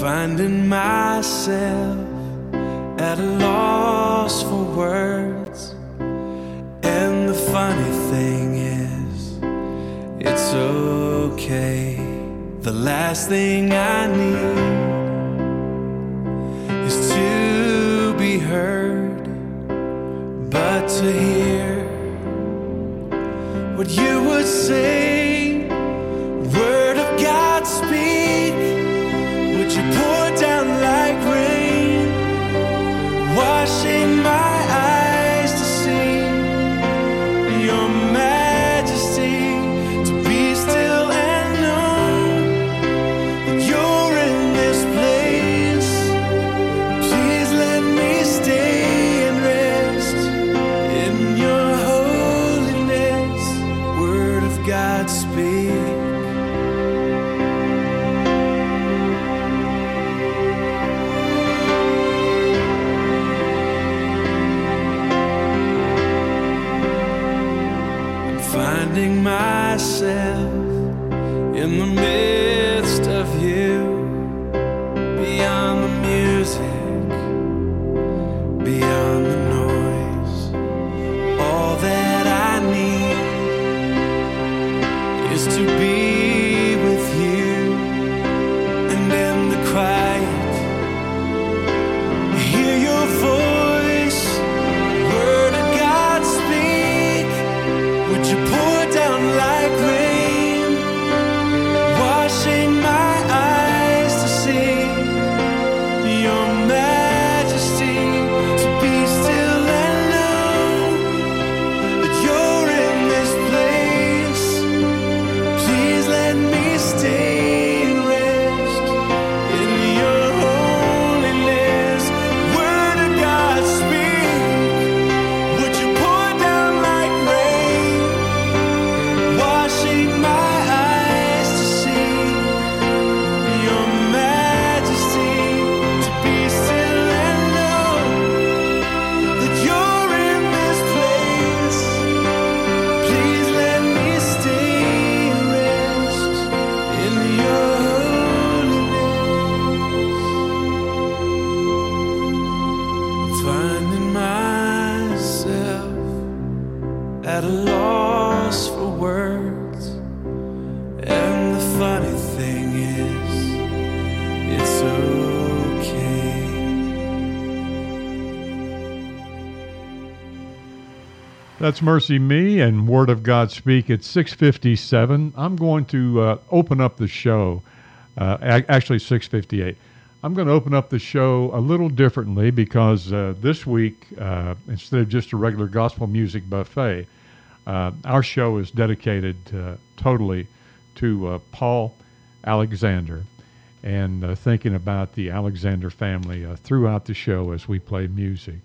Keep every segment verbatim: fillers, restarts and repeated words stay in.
finding myself at a loss for words. And the funny thing is, it's okay. The last thing I need is to be heard, but to hear what you would say. Word of God, speak. Would you pour down like rain, washing my eyes to see your majesty, to be still and know that you're in this place. Please let me stay and rest in your holiness. Word of God, speak. Finding myself in the midst of you, beyond the music, beyond the noise. All that I need is to be with you, and in the quiet, hear your voice. Word of God, speak. Would you pour down like rain, washing my eyes to see your majesty, to be still and know that you're in this place. Please let me stay and rest in your holiness. Word of God, speak. Would you pour down like rain, washing my eyes to see your majesty, to be still and know that you're in this place. Please let me stay and rest in your holiness. Finding myself at a loss for words, and the funny thing is, it's okay. That's Mercy Me and Word of God Speak at six fifty-seven. I'm going to uh, open up the show, uh, ac- actually six fifty-eight. I'm going to open up the show a little differently because uh, this week, uh, instead of just a regular gospel music buffet, uh, our show is dedicated uh, totally to uh, Paul Alexander, and uh, thinking about the Alexander family uh, throughout the show as we play music.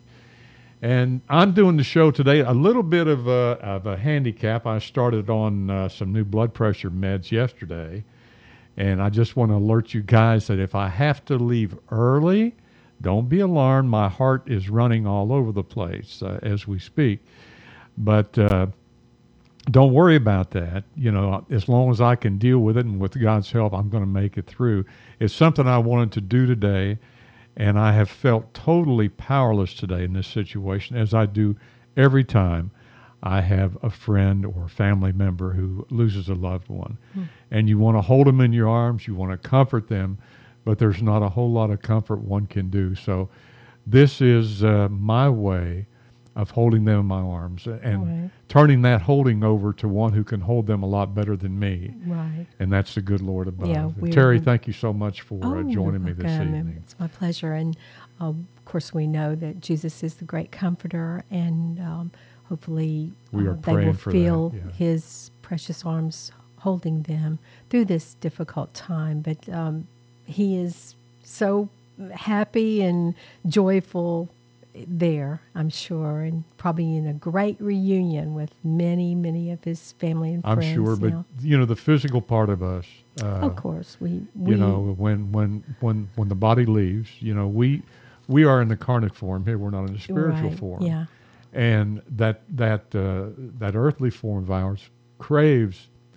And I'm doing the show today a little bit of a, of a handicap. I started on uh, some new blood pressure meds yesterday, and I just want to alert you guys that if I have to leave early, don't be alarmed. My heart is running all over the place uh, as we speak. But uh, don't worry about that. You know, as long as I can deal with it, and with God's help, I'm going to make it through. It's something I wanted to do today, and I have felt totally powerless today in this situation, as I do every time I have a friend or family member who loses a loved one. Mm. And you want to hold them in your arms, you want to comfort them, but there's not a whole lot of comfort one can do. So this is uh, my way of holding them in my arms and right. turning that holding over to one who can hold them a lot better than me. Right. And that's the good Lord above. Yeah, Terry, thank you so much for oh, uh, joining me this okay. evening. It's my pleasure. And uh, of course, we know that Jesus is the great comforter, and um, hopefully we uh, are they will for feel that, yeah. his precious arms holding them through this difficult time. But um, he is so happy and joyful there, I'm sure, and probably in a great reunion with many, many of his family and I'm friends. sure, but now. you know, the physical part of us. Uh, of course, we, we. You know, when when when when the body leaves, you know, we we are in the incarnate form here. We're not in the spiritual right, form. Yeah. And that that uh, that earthly form of ours craves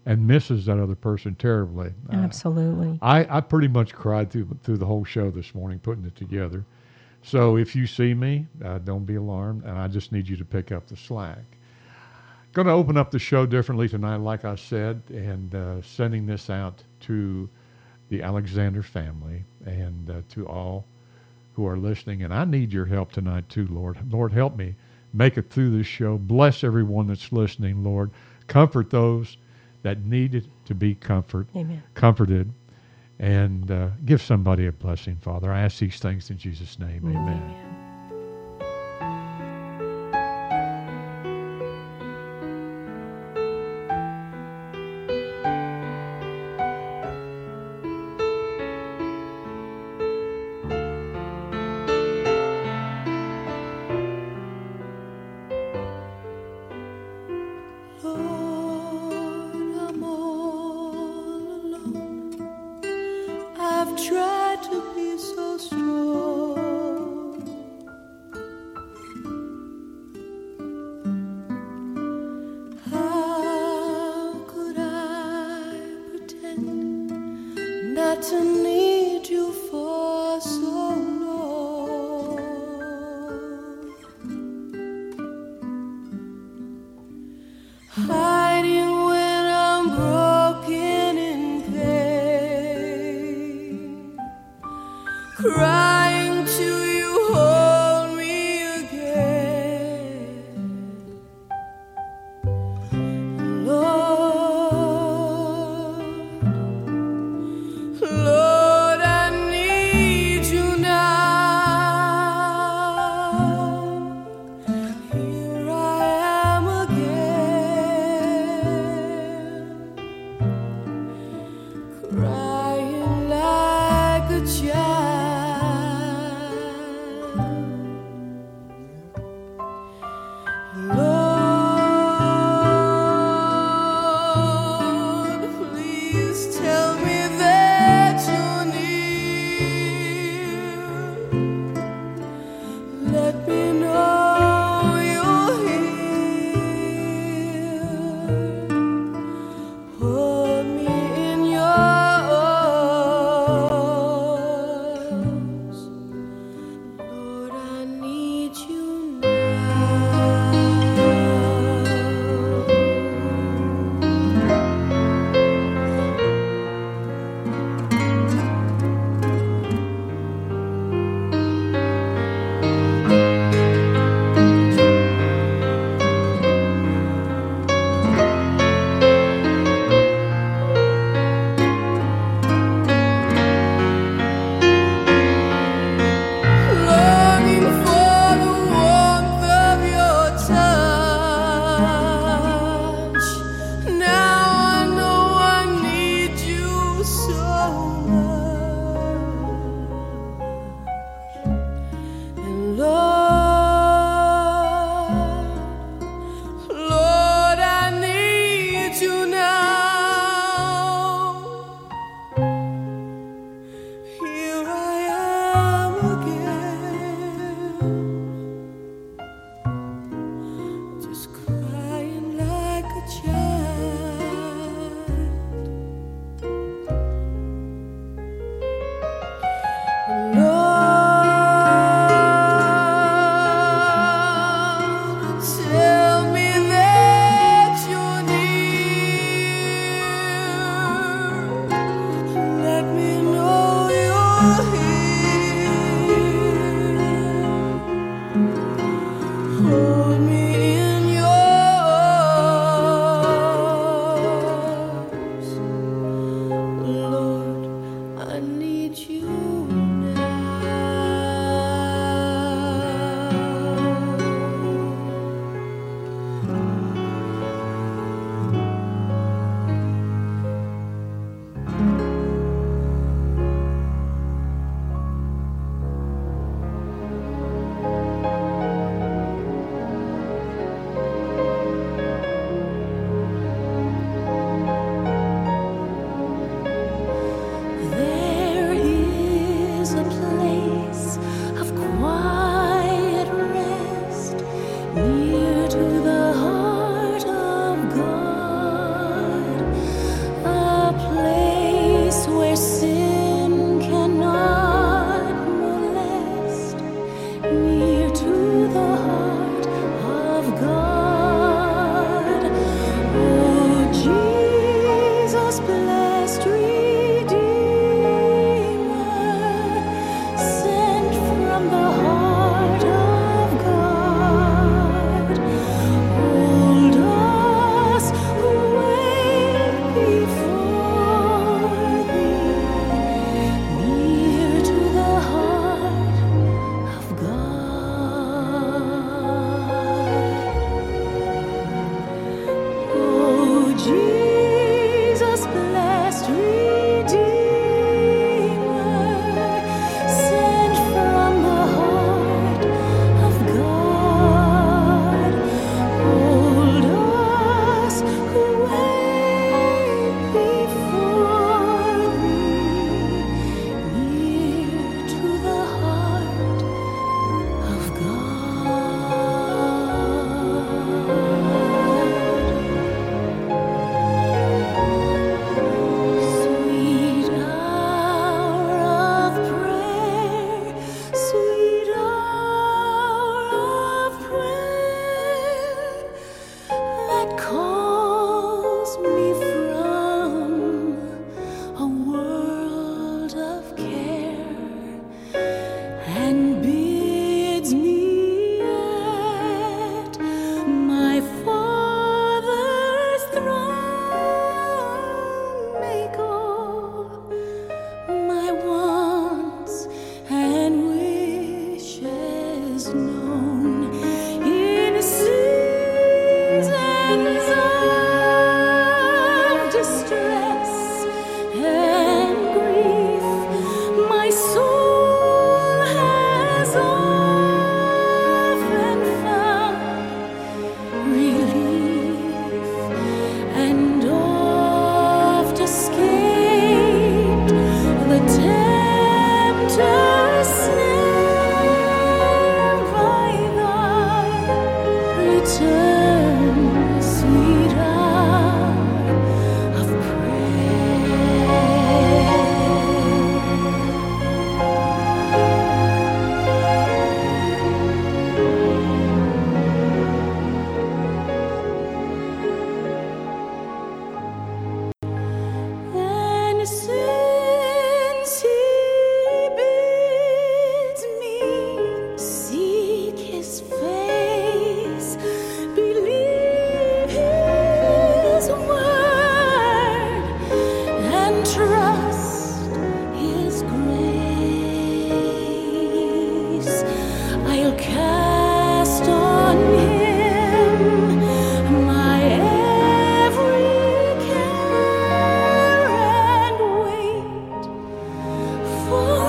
and misses that other person terribly. Uh, Absolutely. I, I pretty much cried through through the whole show this morning putting it together. So if you see me, uh, don't be alarmed, and I just need you to pick up the slack. Going to open up the show differently tonight, like I said, and uh, sending this out to the Alexander family and uh, to all who are listening. And I need your help tonight too, Lord. Lord, help me make it through this show. Bless everyone that's listening, Lord. Comfort those that needed to be comfort, Amen. comforted, and uh, give somebody a blessing, Father. I ask these things in Jesus' name. Amen. Amen. Lord, I'm all alone. I've tried to be so strong, known in seasons of distress and grief. My soul has often found relief and oft escaped the tempter's snare by thy return, sweet hour of And since he bids me seek his face, believe his word, and trust his grace, I'll cast on him my every care and wait for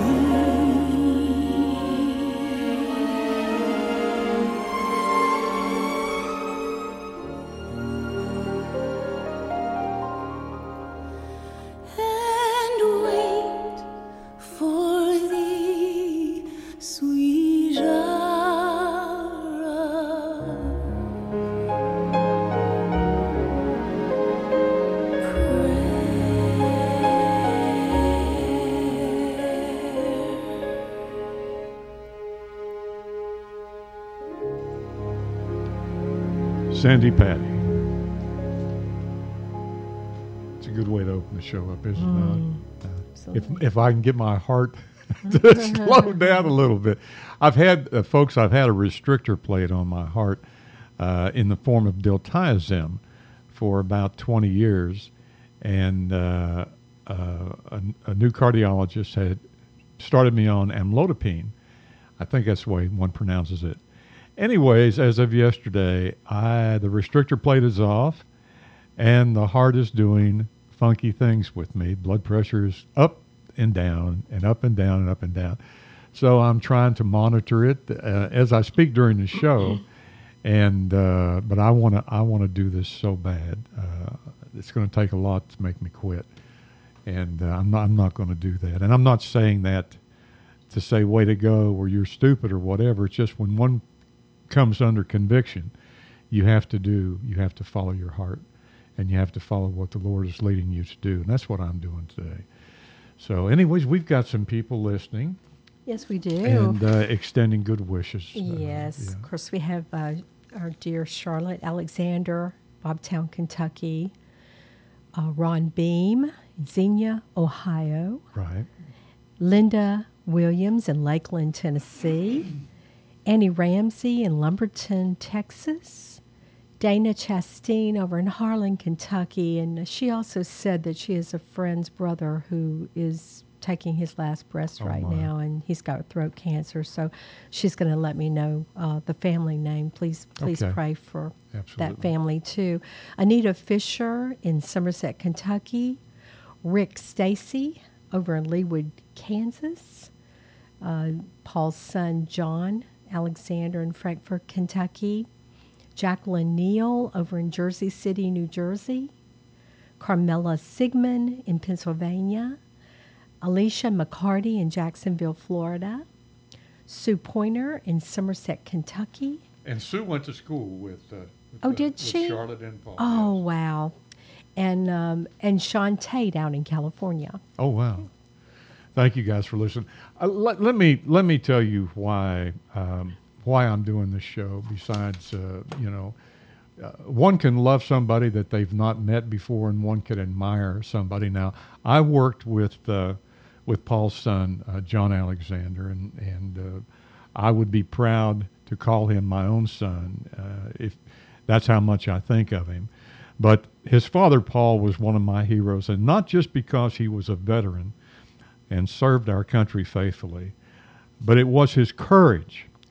thee, and wait for thee, sweet hour of Sandy Patty. It's a good way to open the show up, isn't it? Uh, if Absolutely. if I can get my heart to slow down a little bit, I've had uh, folks. I've had a restrictor plate on my heart uh, in the form of diltiazem for about twenty years, and uh, uh, a, a new cardiologist had started me on amlodipine. I think that's the way one pronounces it. Anyways, as of yesterday, I the restrictor plate is off, and the heart is doing funky things with me. Blood pressure is up and down, and up and down, and up and down. So I'm trying to monitor it uh, as I speak during the show, and uh, but I want to I want to do this so bad. Uh, it's going to take a lot to make me quit, and uh, I'm not I'm not going to do that. And I'm not saying that to say way to go or you're stupid or whatever. It's just when one comes under conviction, you have to do, you have to follow your heart, and you have to follow what the Lord is leading you to do. And that's what I'm doing today. So anyways, we've got some people listening Yes, we do. and uh, extending good wishes. Uh, Yes, yeah. of course, we have uh, our dear Charlotte Alexander, Bobtown, Kentucky, uh, Ron Beam, Xenia, Ohio, Right. Linda Williams in Lakeland, Tennessee, Annie Ramsey in Lumberton, Texas, Dana Chastain over in Harlan, Kentucky, and she also said that she has a friend's brother who is taking his last breath Oh, right my. now, and he's got throat cancer. So she's going to let me know uh, the family name. Please, please Okay. pray for Absolutely. that family too. Anita Fisher in Somerset, Kentucky, Rick Stacy over in Leawood, Kansas, uh, Paul's son John Alexander in Frankfort, Kentucky, Jacqueline Neal over in Jersey City, New Jersey, Carmela Sigmund in Pennsylvania, Alicia McCarty in Jacksonville, Florida, Sue Pointer in Somerset, Kentucky. And Sue went to school with, uh, with, Oh, uh, did with she? Charlotte and Paul. Oh, yes. wow. And um, and Shantae down in California. Oh, wow. Thank you guys for listening. Uh, let, let me let me tell you why um, why I'm doing this show. Besides, uh, you know, uh, one can love somebody that they've not met before, and one can admire somebody. Now, I worked with uh, with Paul's son, uh, John Alexander, and and uh, I would be proud to call him my own son uh, if that's how much I think of him. But his father, Paul, was one of my heroes, and not just because he was a veteran and served our country faithfully, but it was his courage,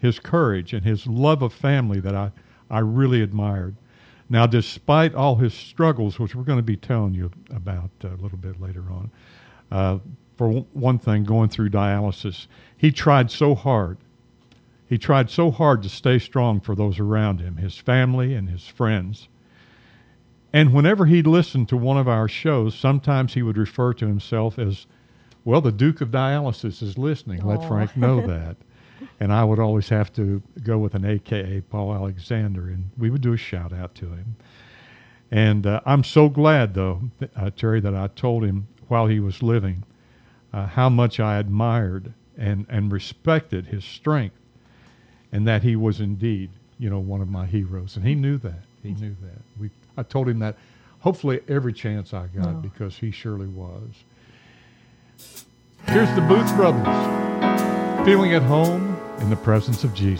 his courage and his love of family that I, I really admired. Now, despite all his struggles, which we're going to be telling you about uh, a little bit later on, uh, for w- one thing, going through dialysis, he tried so hard. He tried so hard to stay strong for those around him, his family and his friends. And whenever he'd listen to one of our shows, sometimes he would refer to himself as, well, the Duke of Dialysis is listening. Let Aw. Frank know that. And I would always have to go with an A K A Paul Alexander, and we would do a shout out to him. And uh, I'm so glad, though, uh, Terry, that I told him while he was living uh, how much I admired and, and respected his strength, and that he was indeed, you know, one of my heroes. And he knew that. He knew that. We, I told him that hopefully every chance I got, Oh. because he surely was. Here's the Booth Brothers, feeling at home in the presence of Jesus.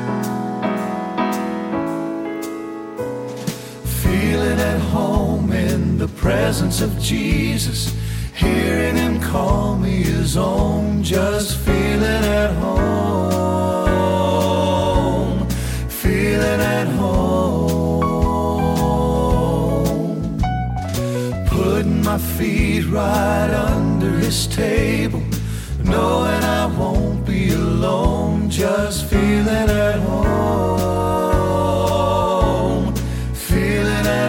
Feeling at home in the presence of Jesus, hearing him call me his own, just feeling at home, feeling at home, putting my feet right under his table, knowing I won't be alone, just feeling at home, feeling at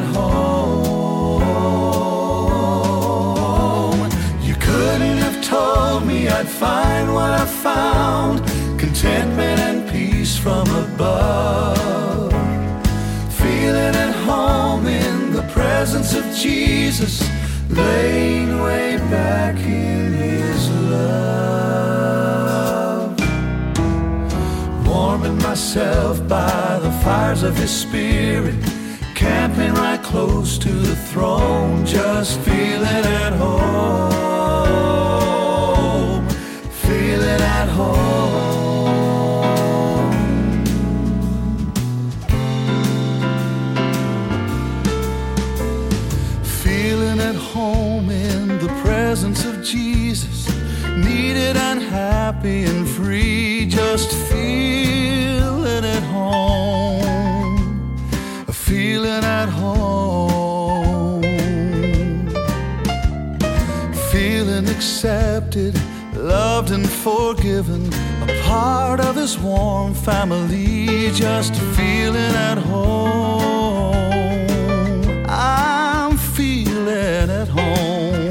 home. You couldn't have told me I'd find what I found, contentment and peace from above. Feeling at home in the presence of Jesus, laying way back in his love. Warming myself by the fires of his spirit, camping right close to the throne, just feeling at home, feeling at home. Feeling at home in the presence of Jesus, needed and happy and free, just feeling at home, feeling at home, feeling accepted, loved and forgiven, a part of his warm family, just feeling at home. I'm feeling at home.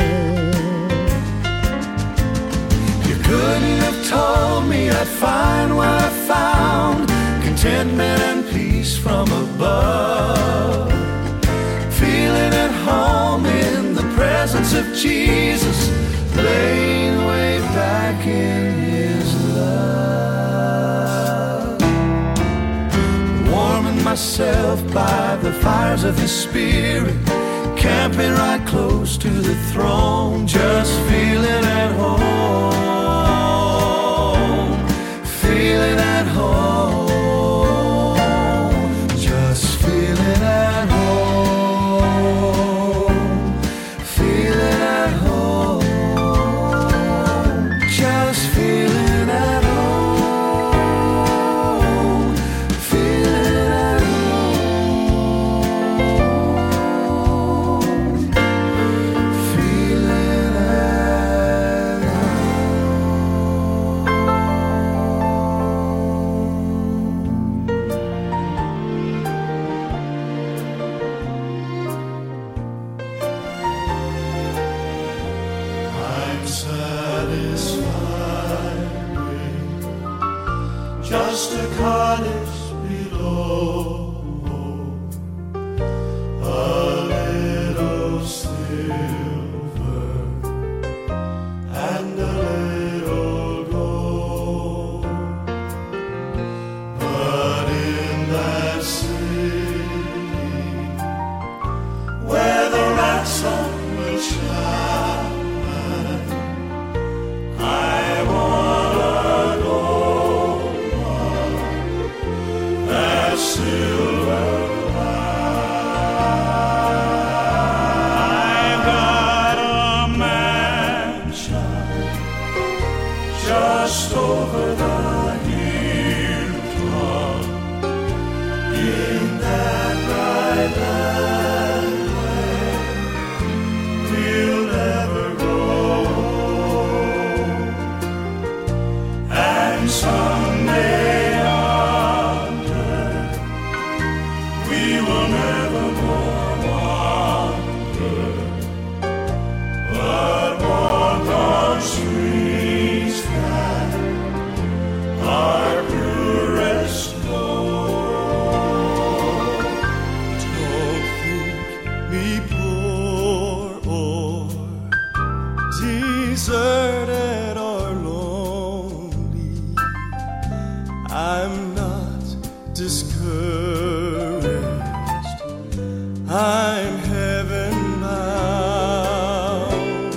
You couldn't have told me I'd find what I found, contentment and peace from above. Feeling at home in the presence of Jesus, laying way back in his love. Warming myself by the fires of his spirit, camping right close to the throne, just feeling at home, feeling at home, just feeling at home, feeling at home, just feeling at home, feeling at home, feeling at I'm satisfied with just a cottage below, a little silver and a little gold. But in that city where the ransom will shine, I want a gold one, that silver line. I've got a mansion just over the hill someday yonder we will never more wander, but walk on streets that our purest know. Don't think me poor or deserted or lonely. I'm not discouraged. I'm heaven bound.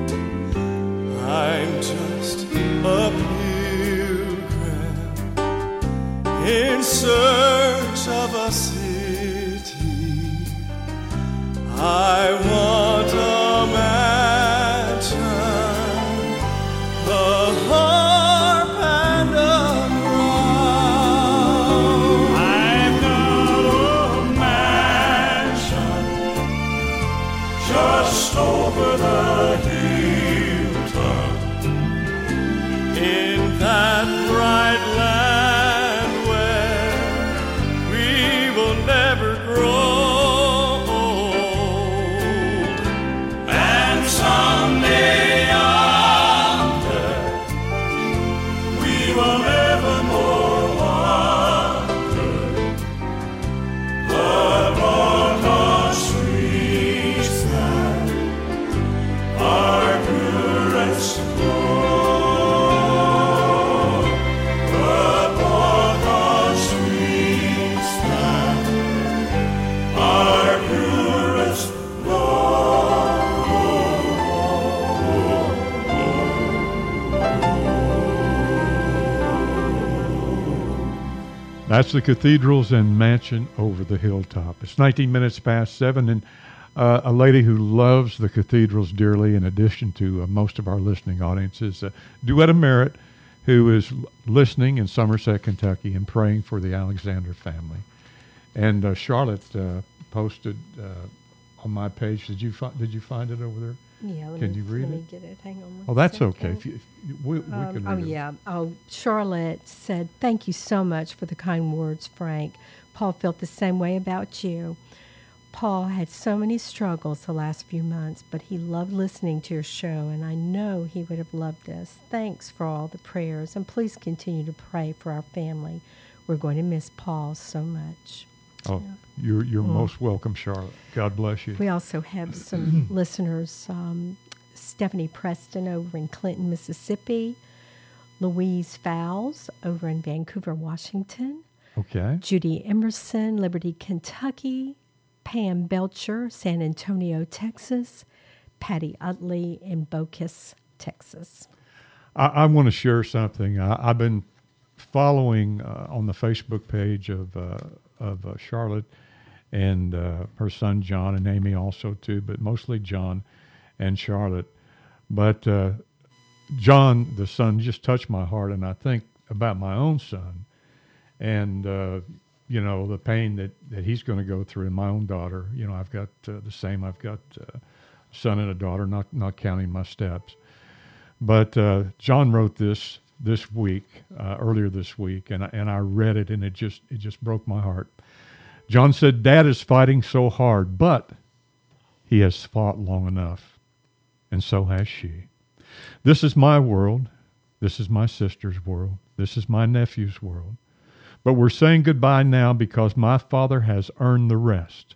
I'm just a pilgrim in search of a city. I want a mansion, a harp and a crown. I've got a mansion just over the hilltop in that bright land where we will never grow old. And someday yonder we will never more wander, but walk on streets that our purest know. But walk on streets that our purest That's the Cathedrals and Mansion over the Hilltop. It's nineteen minutes past seven, and uh, a lady who loves the Cathedrals dearly, in addition to uh, most of our listening audience, is uh, Duetta Merritt, who is l- listening in Somerset, Kentucky, and praying for the Alexander family. And uh, Charlotte uh, posted uh, on my page. Did you fi- did you find it over there? Yeah, let Can me, you read let it? me get it. Hang on one Oh, that's second. okay. If you, if you- we, we Um, can oh, read it. yeah. Oh, Charlotte said, thank you so much for the kind words, Frank. Paul felt the same way about you. Paul had so many struggles the last few months, but he loved listening to your show, and I know he would have loved this. Thanks for all the prayers, and please continue to pray for our family. We're going to miss Paul so much. Oh, you're you're Mm. most welcome, Charlotte. God bless you. We also have some listeners, um, Stephanie Preston over in Clinton, Mississippi, Louise Fowles over in Vancouver, Washington, Okay. Judy Emerson, Liberty, Kentucky, Pam Belcher, San Antonio, Texas, Patty Utley in Bocas, Texas. I, I want to share something. I, I've been following uh, on the Facebook page of uh, of uh, Charlotte and uh, her son John, and Amy also too, but mostly John and Charlotte. But uh, John, the son, just touched my heart, and I think about my own son, and uh, you know the pain that, that he's going to go through, and my own daughter. You know, I've got uh, the same. I've got uh, a son and a daughter, not not counting my steps. But uh, John wrote this this week, uh, earlier this week, and I, and I read it, and it just it just broke my heart. John said, "Dad is fighting so hard, but he has fought long enough, and so has she. This is my world. This is my sister's world. This is my nephew's world. But we're saying goodbye now because my father has earned the rest.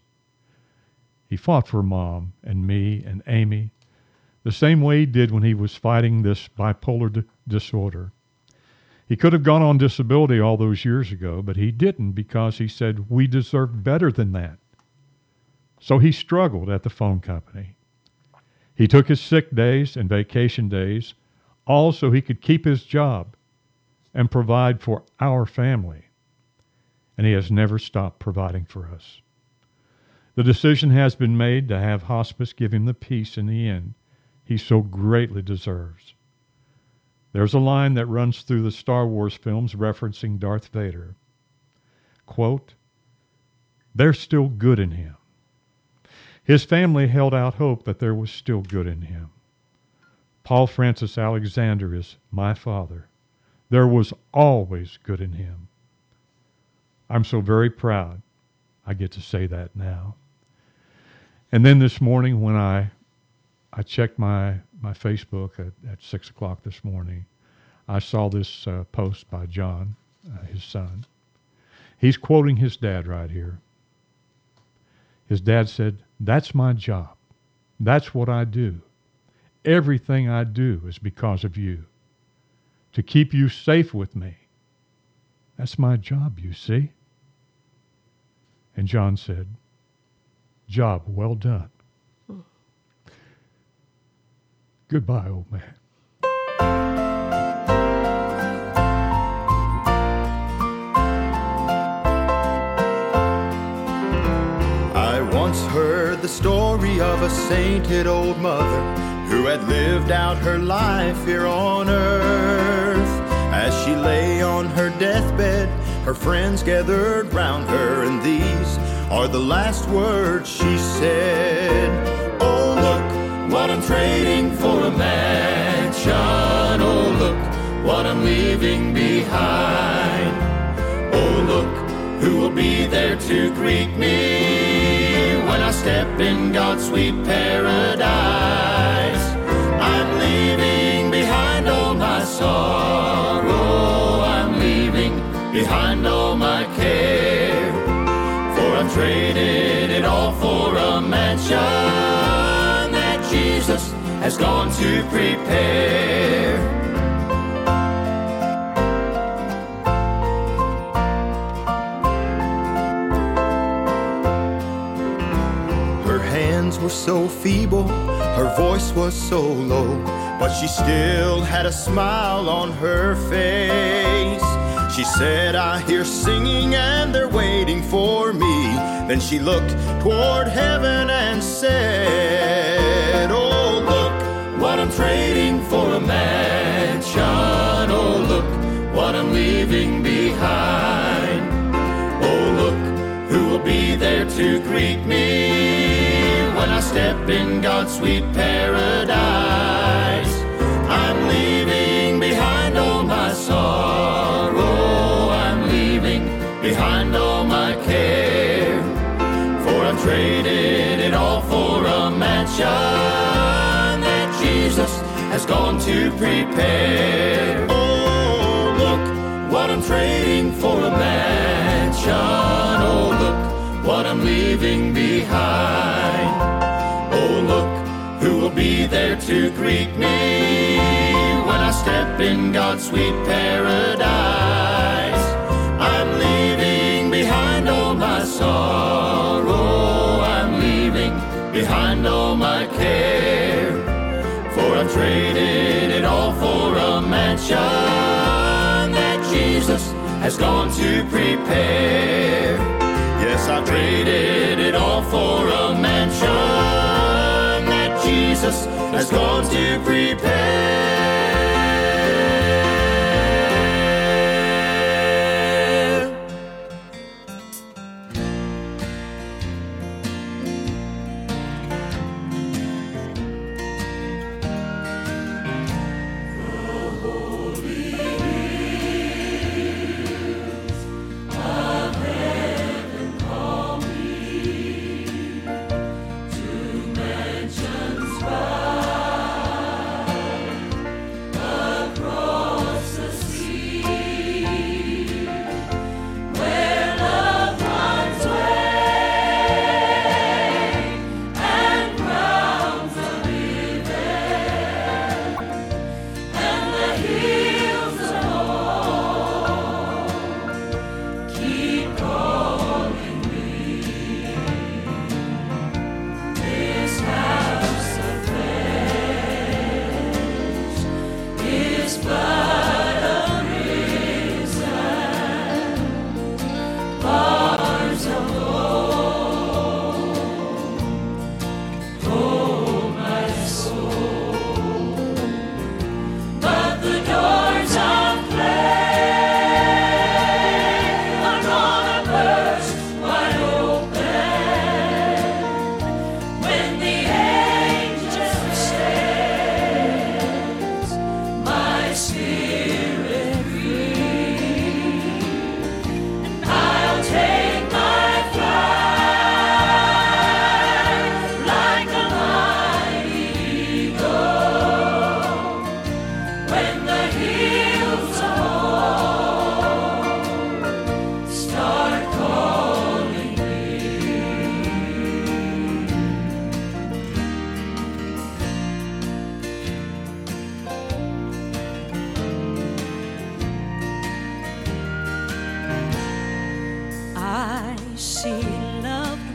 He fought for Mom and me and Amy the same way he did when he was fighting this bipolar d- disorder. He could have gone on disability all those years ago, but he didn't because he said we deserved better than that. So he struggled at the phone company. He took his sick days and vacation days, all so he could keep his job and provide for our family. And he has never stopped providing for us. The decision has been made to have hospice give him the peace in the end he so greatly deserves. There's a line that runs through the Star Wars films referencing Darth Vader. Quote, "There's still good in him." His family held out hope that there was still good in him. Paul Francis Alexander is my father, There was always good in him. I'm so very proud I get to say that now. And then this morning when I I checked my, my Facebook at, at six o'clock this morning, I saw this uh, post by John, uh, his son. He's quoting his dad right here. His dad said, "That's my job. That's what I do. Everything I do is because of you. To keep you safe with me. That's my job, you see." And John said, "Job well done." Hmm. Goodbye, old man. I once heard the story of a sainted old mother who had lived out her life here on earth. As she lay on her deathbed, her friends gathered round her, and these are the last words she said. "Oh, look, what I'm trading for a mansion. Oh, look, what I'm leaving behind. Oh, look, who will be there to greet me when I step in God's sweet paradise. I'm leaving behind all my sorrow. I'm leaving behind all my care. For I've traded it all for a mansion that Jesus has gone to prepare." Were so feeble, her voice was so low, but she still had a smile on her face. She said, "I hear singing and they're waiting for me." Then she looked toward heaven and said, "Oh, look, what I'm trading for a mansion. Oh, look, what I'm leaving behind. Oh, look, who will be there to greet me when I step in God's sweet paradise. I'm leaving behind all my sorrow. I'm leaving behind all my care. For I've traded it all for a mansion that Jesus has gone to prepare." Oh, look, what I'm trading for a mansion. Oh, look, what I'm leaving behind. Oh, look, who will be there to greet me when I step in God's sweet paradise. I'm leaving behind all my sorrow. I'm leaving behind all my care. For I've traded it all for a mansion that Jesus has gone to prepare. Yes, I've traded it all for a mansion Jesus has gone to prepare. see loved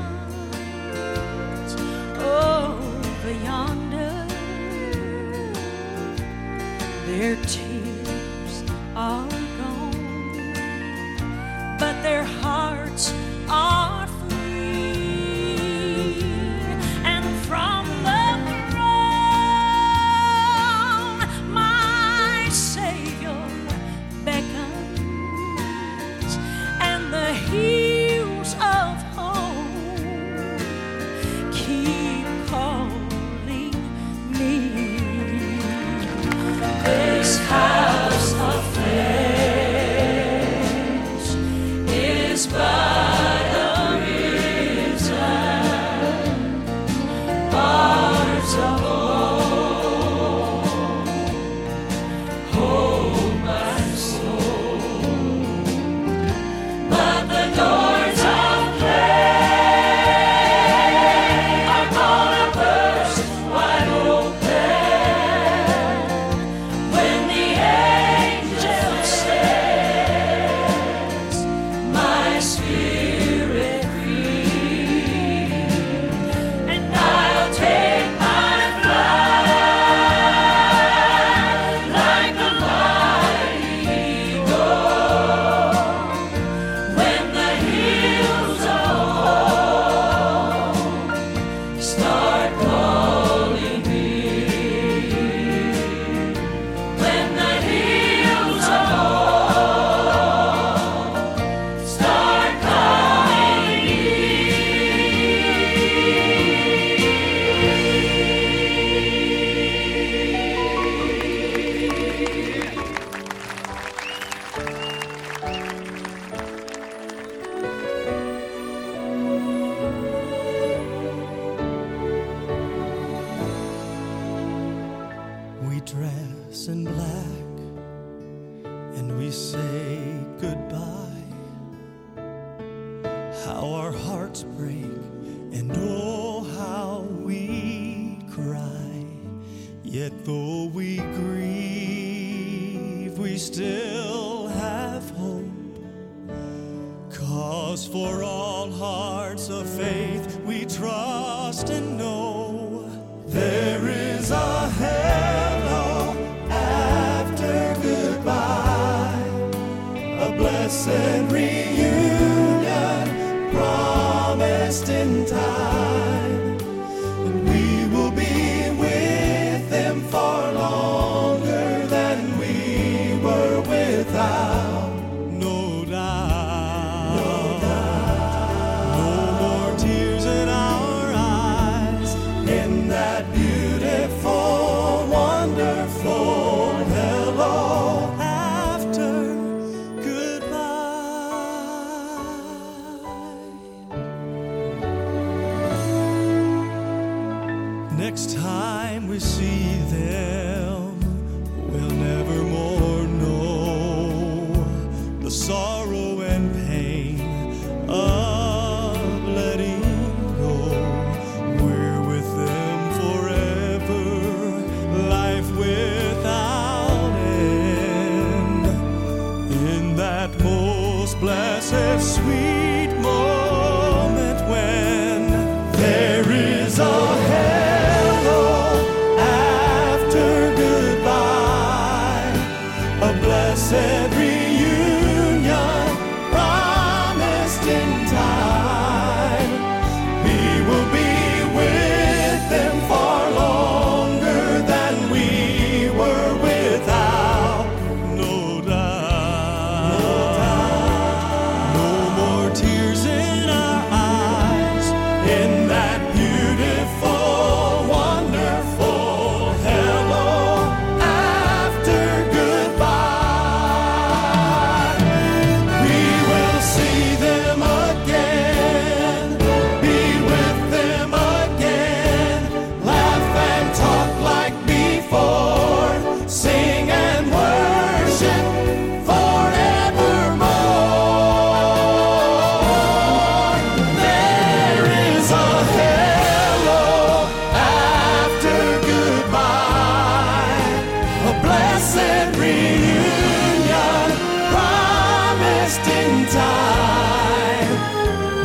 ones over yonder. Their tears are gone, but their hearts are free. And from the throne, my Savior beckons, and the hills of home keep calling me. This house of flesh is but a prison, bars of old hold my soul, but the doors of clay are gonna burst wide open when the angel sets my spirit free. And I'll take my flight like a mighty eagle when the hills of home start calling me. When the hills of home start calling me. We dress in black and we say goodbye. How our hearts break and oh how we cry. Yet though we grieve, we still have hope. 'Cause for all hearts of faith we trust and know there is a hello after goodbye, a blessed reunion promised in time, and we will be with them far longer than we were without. No doubt, no doubt, no more tears in our eyes in that beautiful, wonderful hello after goodbye. Next time we see them, we'll never more know the sorrow and pain of letting go. We're with them forever, life without end. In that most blessed, sweet moment when there is a hello after goodbye, a blessed reunion promised in time. We will be with them far longer than we were without. No doubt, no doubt, no more tears in our eyes in that beautiful, wonderful hello after goodbye. We will see them again, be with them again, laugh and talk like before, sing and worship forevermore. There is a hello after goodbye, a blessed reunion promised in time.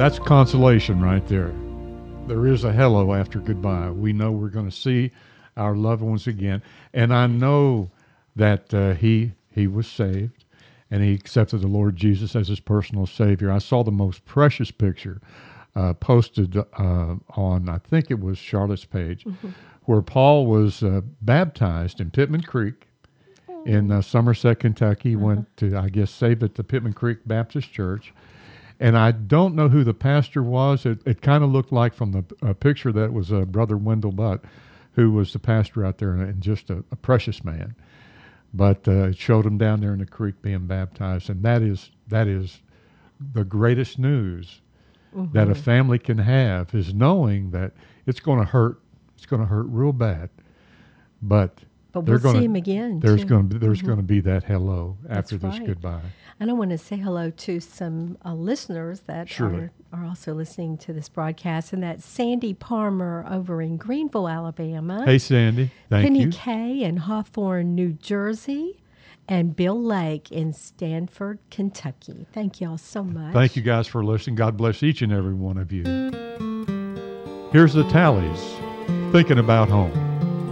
That's consolation right there. There is a hello after goodbye. We know we're going to see our loved ones again. And I know that uh, he he was saved and he accepted the Lord Jesus as his personal Savior. I saw the most precious picture uh, posted uh, on, I think it was Charlotte's page, mm-hmm. where Paul was uh, baptized in Pittman Creek in uh, Somerset, Kentucky. Uh-huh. Went to, I guess, saved at the Pittman Creek Baptist Church. And I don't know who the pastor was. It, it kind of looked like from the uh, picture that was uh, Brother Wendell Butt, who was the pastor out there, and, and just a, a precious man. But uh, it showed him down there in the creek being baptized, and that is that is the greatest news mm-hmm. that a family can have, is knowing that it's going to hurt. It's going to hurt real bad, but. But we'll gonna, see him again. There's too. going to there's mm-hmm. going to be that hello after That's this right. goodbye. And I want to say hello to some uh, listeners that Surely. are, are also listening to this broadcast, and that's Sandy Palmer over in Greenville, Alabama. Hey, Sandy. Thank Penny you. Kay in Hawthorne, New Jersey, and Bill Lake in Stanford, Kentucky. Thank you all so much. Thank you guys for listening. God bless each and every one of you. Here's the Tallies, Thinking About Home.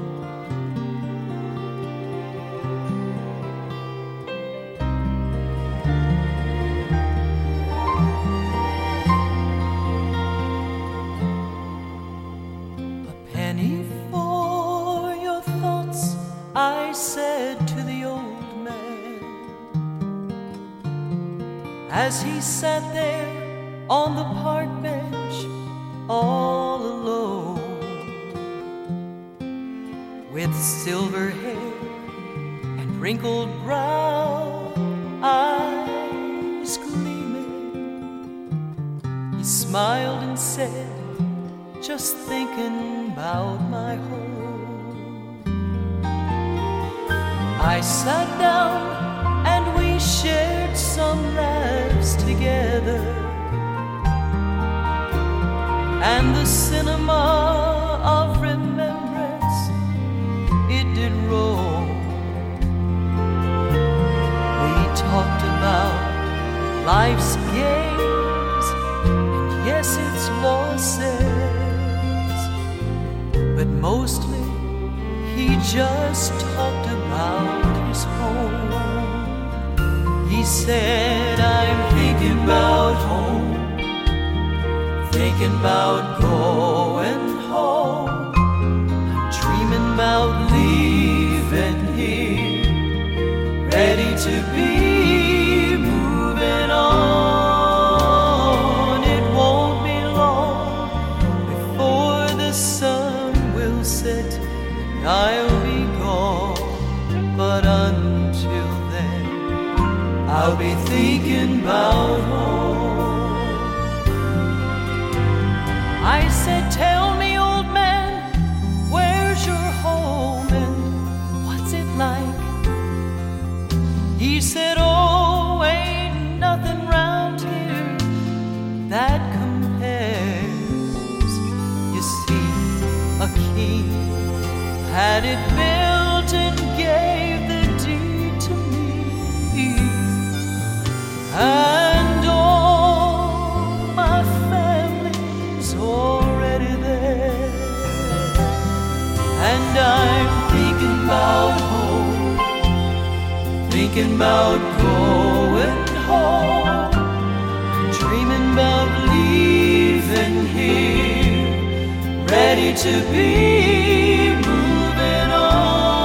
As he sat there on the park bench all alone, with silver hair and wrinkled brow, eyes gleaming, he smiled and said, just thinking about my home. I sat down and we shared some laughs together, and the cinema of remembrance, it did roll. We talked about life's games and yes, its losses, but mostly he just talked about his home. He said, I'm thinking about home, thinking about going home. I'm dreaming about leaving here, ready to be moving on. It won't be long before the sun will set and I'll be gone, but until then I'll be thinking about home. I said, tell me, old man, where's your home and what's it like? He said, oh, ain't nothing round here that compares. You see, a king had it built and gave the deed to me. And all my family's already there, and I'm thinking about home, thinking about going home, dreaming about leaving here, ready to be moving on.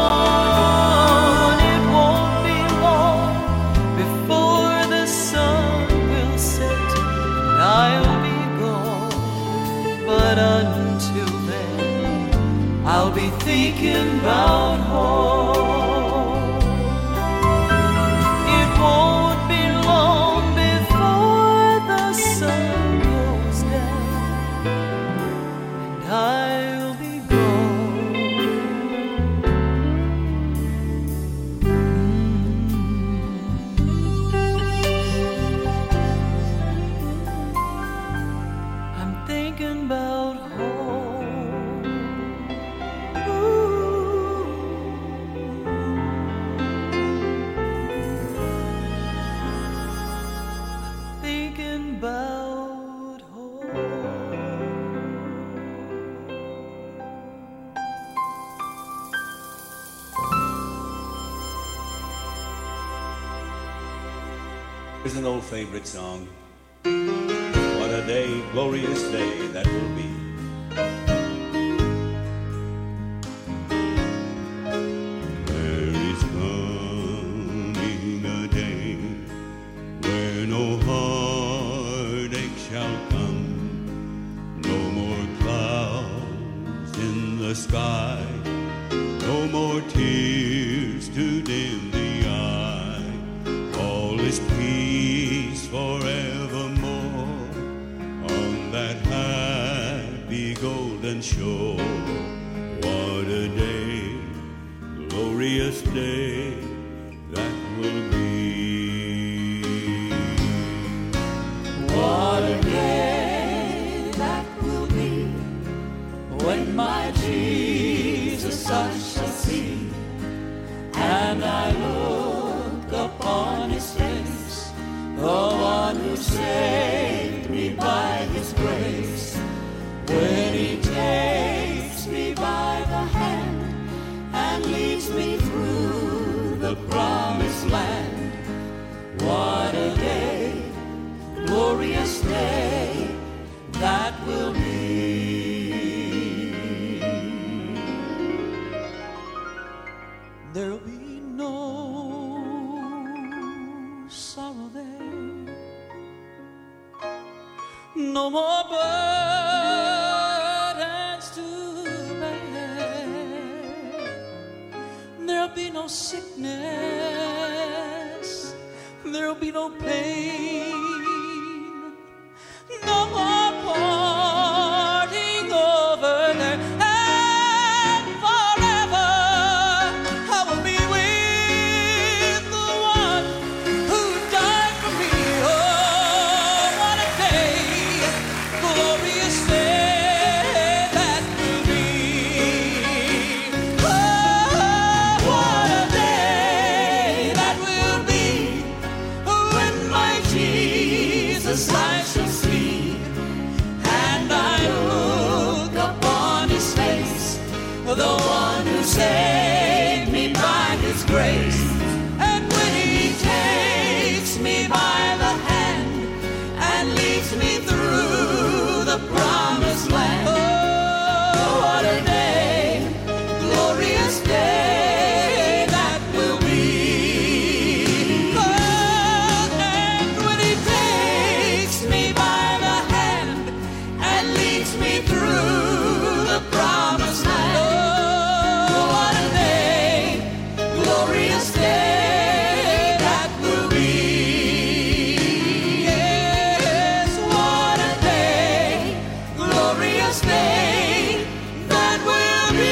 It won't be long before the sun will set and I'll be gone, but until then I'll be thinking about home. It won't be long before the sun goes down and I'll be gone, Here's an old favorite song. What a day, glorious day that will be. There is coming a day where no heartache shall come, no more clouds in the sky, no more tears to dim the eye. All is peace forevermore on that happy golden shore. What a day, glorious day that will be. What a day that will be when my Jesus I shall see, and I look upon his face, the one who saved me by his grace. When he takes me by the hand and leads me through the promised land. What a day, glorious day that will be. There'll be no sorrow there, no more burdens to bear. There'll be no sickness, there'll be no pain, no more parting over there. And forever I will be with the one who died for me. Oh, what a day, glorious day that will be. Oh, what a day that will be when my Jesus I shall see, and I look upon his face, the one who saved me by his grace. And when he takes me by the hand and leads me through the promised land. Oh, what a day, glorious day that will be. Oh, and when he takes me by the hand and leads me through the promised land. Oh, what a day, glorious day that will be. Yes, what a day, glorious day that will be.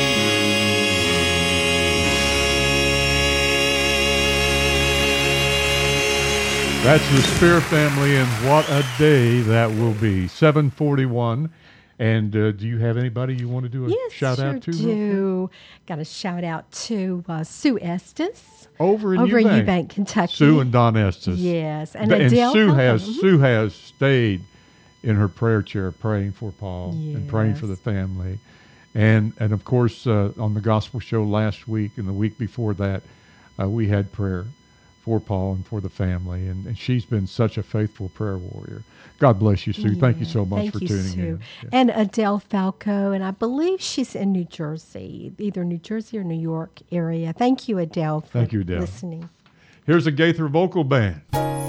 That's the Spear family, and what a day that will be. seven forty-one. And uh, do you have anybody you want to do a Yes, shout sure out to? real do. Got a shout out to uh, Sue Estes Over in over Eubank. in Eubank, Kentucky. Sue and Don Estes. Yes, and and Adele. Sue Falco. has Mhm. Sue has stayed in her prayer chair praying for Paul and praying for the Yes. family, and and of course uh, on the gospel show last week and the week before that, uh, we had prayer for Paul and for the family, and, and she's been such a faithful prayer warrior. God bless you, Sue. Thank you Yeah, so much thank for you, tuning Sue. in. Yeah. And Adele Falco, and I believe she's in New Jersey, either New Jersey or New York area. Thank you, Adele, for Thank you, Adele. listening. Here's a Gaither Vocal Band.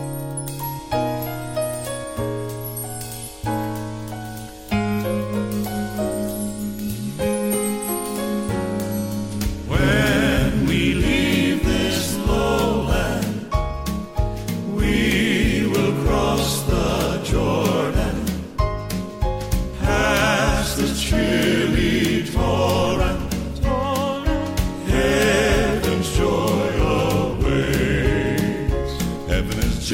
When we leave this lowland, we will cross the Jordan, past the chilly torrent. Heaven's joy awaits. Heaven is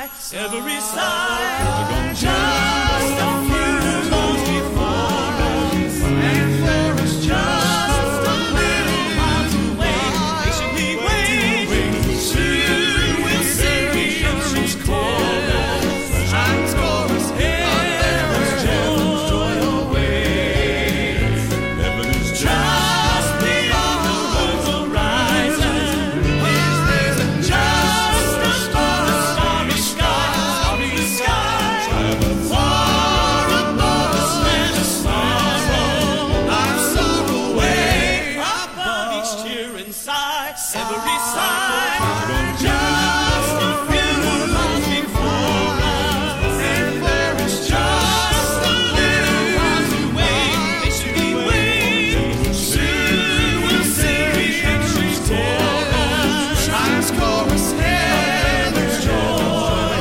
side, every side. Just a few miles before us, and there is just a little miles away. Patiently wait, soon we'll see the ocean's chorus. Ocean's chorus, heaven's joy awaits. Heaven is just beyond the world's horizon. Is there just a starry sky, starry sky, far above us and a sorrow, our sorrow away above each tear inside, every side. Just a few miles before us, and there is just a little while to wait. Patiently wait, soon we'll see the ocean's chorus. Ocean's chorus, heaven's joy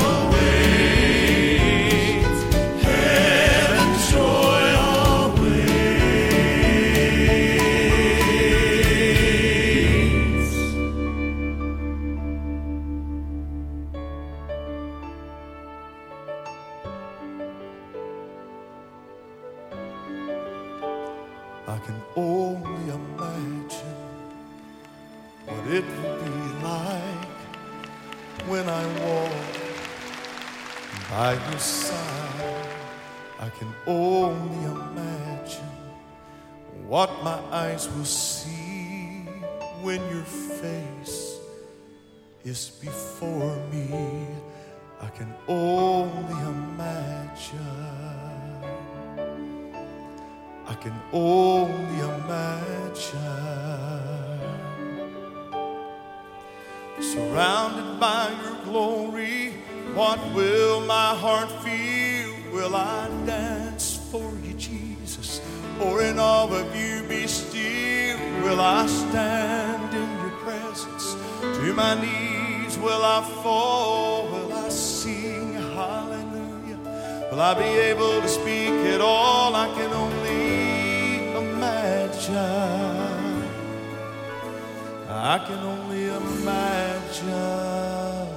awaits. Heaven's joy awaits. I can only imagine what it will be like when I walk by your side. I can only imagine what my eyes will see when your face is before me. I can only imagine. I can only imagine. Surrounded by your glory, what will my heart feel? Will I dance for you, Jesus? Or in awe of you be still? Will I stand in your presence? To my knees will I fall? Will I sing hallelujah? Will I be able to speak at all? I can only imagine. I can only imagine.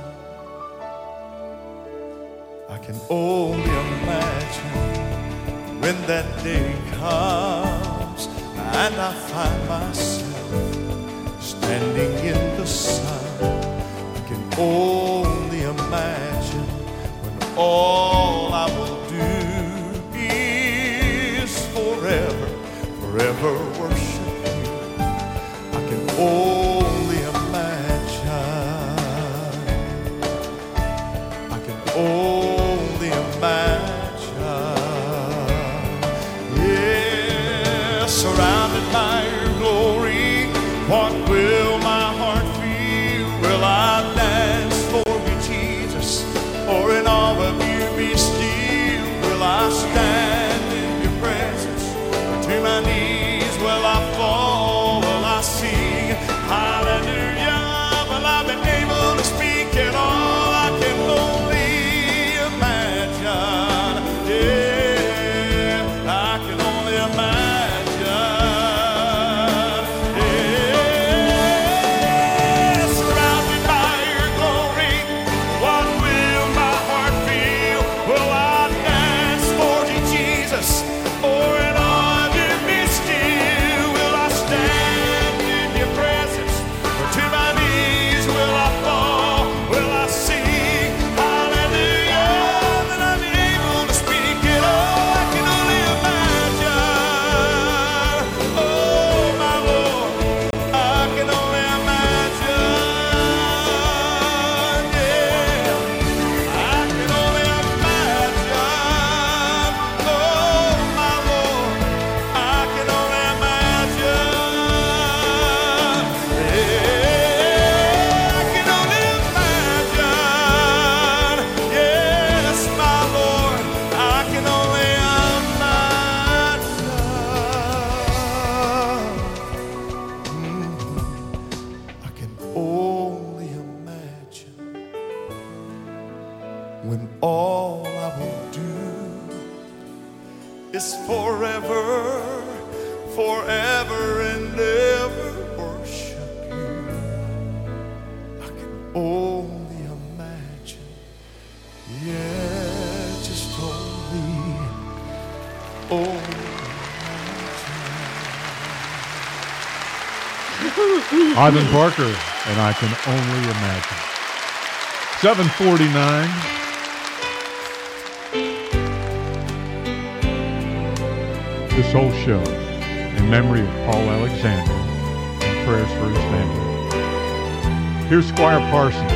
I can only imagine when that day comes and I find myself standing in the sun. I can only imagine when all I will do is forever, forever worship you. I can only imagine. I can only imagine. Yeah, surrounded by your glory, what will my heart feel? Will I dance for you, Jesus? Or in awe of you be still? Will I stand in your presence? Or to my knees will I fall? Will I sing hallelujah? Will I be able to speak at all? I can only imagine. Yeah, I can only imagine. Yeah, surrounded by your glory, what will my heart feel? Will I dance for you, Jesus? Or in awe of you be still? Will I stand in your presence? Or to my knees will I fall? Will I sing hallelujah? Will I be able to speak it all? I can only imagine. Oh, my Lord, I can only imagine. Yeah, I can only imagine. Oh, my Lord, I can only imagine. Yeah, I can only imagine. Yes, my Lord, I can only imagine. I can only imagine when all I will do is forever, forever and ever worship you. I can only imagine. Ivan Parker, and I Can Only Imagine. seven forty-nine. This whole show in memory of Paul Alexander and prayers for his family. Here's Squire Parsons.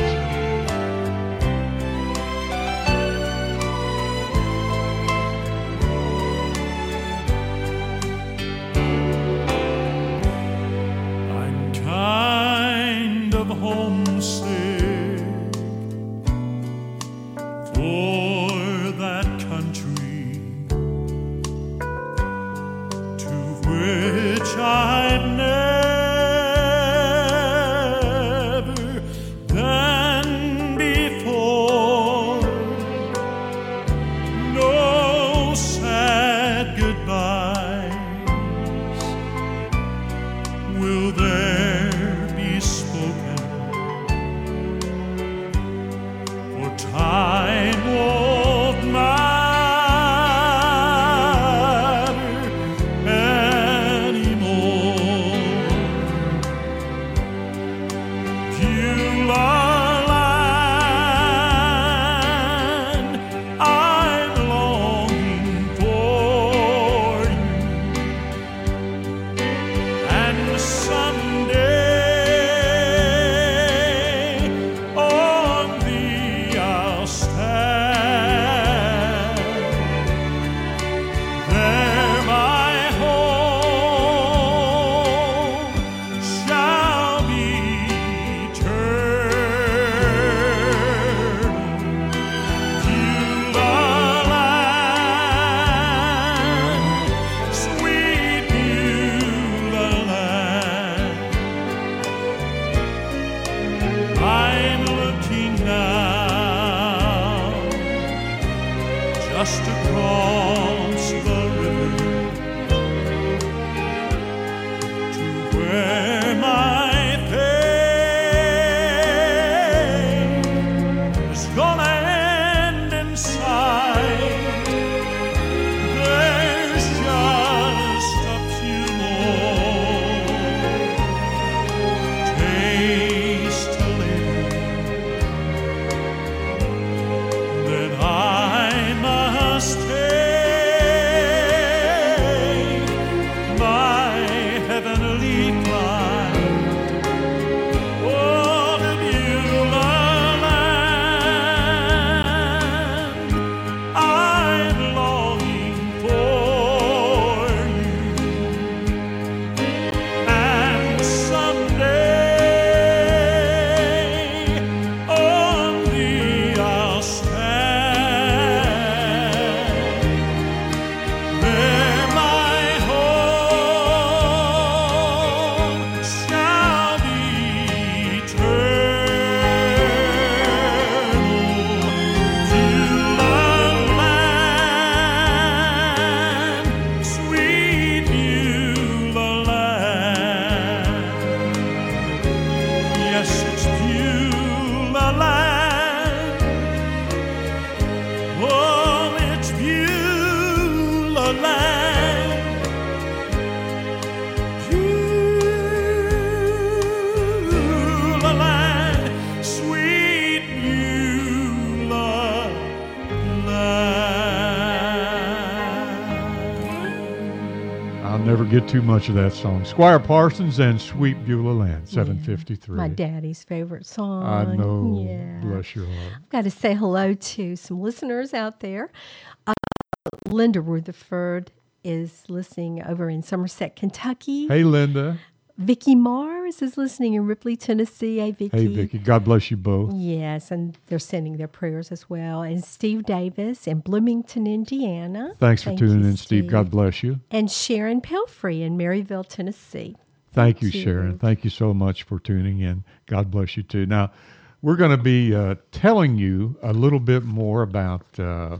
Get too much of that song. Squire Parsons and Sweet Beulah Land, seven fifty-three. My daddy's favorite song. I know. Yeah. Bless your heart. I've got to say hello to some listeners out there. Uh, Linda Rutherford is listening over in Somerset, Kentucky. Hey, Linda. Vicki Mars is listening in Ripley, Tennessee. Hey, Vicki. Hey, Vicki. God bless you both. Yes, and they're sending their prayers as well. And Steve Davis in Bloomington, Indiana. Thanks for Thank tuning you, in, Steve. God bless you. And Sharon Pelfrey in Maryville, Tennessee. Thank, Thank you, you, Sharon. Thank you so much for tuning in. God bless you, too. Now, we're going to be uh, telling you a little bit more about uh,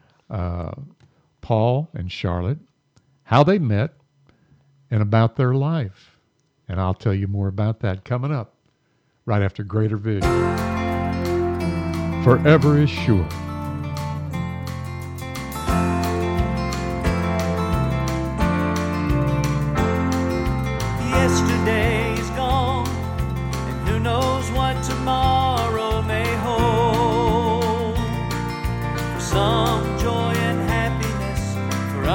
uh, Paul and Charlotte, how they met, and about their life. And I'll tell you more about that coming up right after Greater Vision. Forever is sure. Yesterday's gone,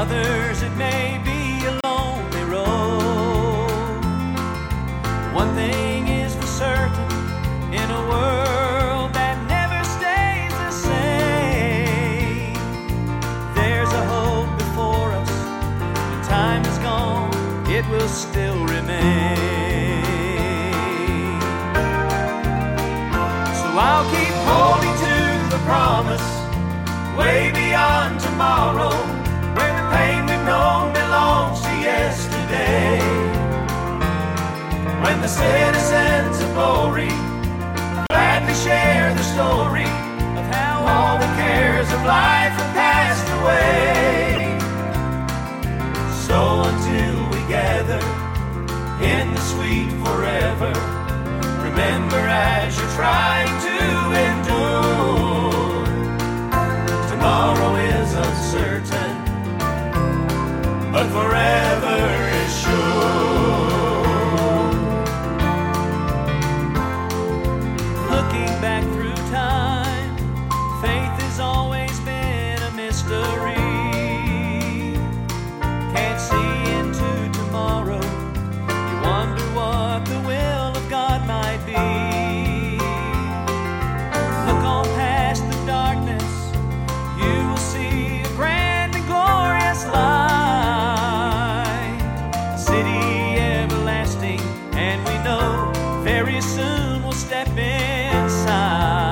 others it may be a lonely road. One thing is for certain, in a world that never stays the same, there's a hope before us. When time is gone, it will still remain. So I'll keep holding to the promise, way beyond tomorrow, where the pain we've known belongs to yesterday. When the citizens of glory gladly share the story of how all the cares of life have passed away. So until we gather in the sweet forever, remember as you're trying to endure, tomorrow is uncertain, but forever is sure. Looking back through time, faith has always been a mystery. Can't see into tomorrow, you wonder what the will of God might be. Look on past the darkness, you will see a grand and glorious light, a city everlasting, and we know very soon we'll step inside.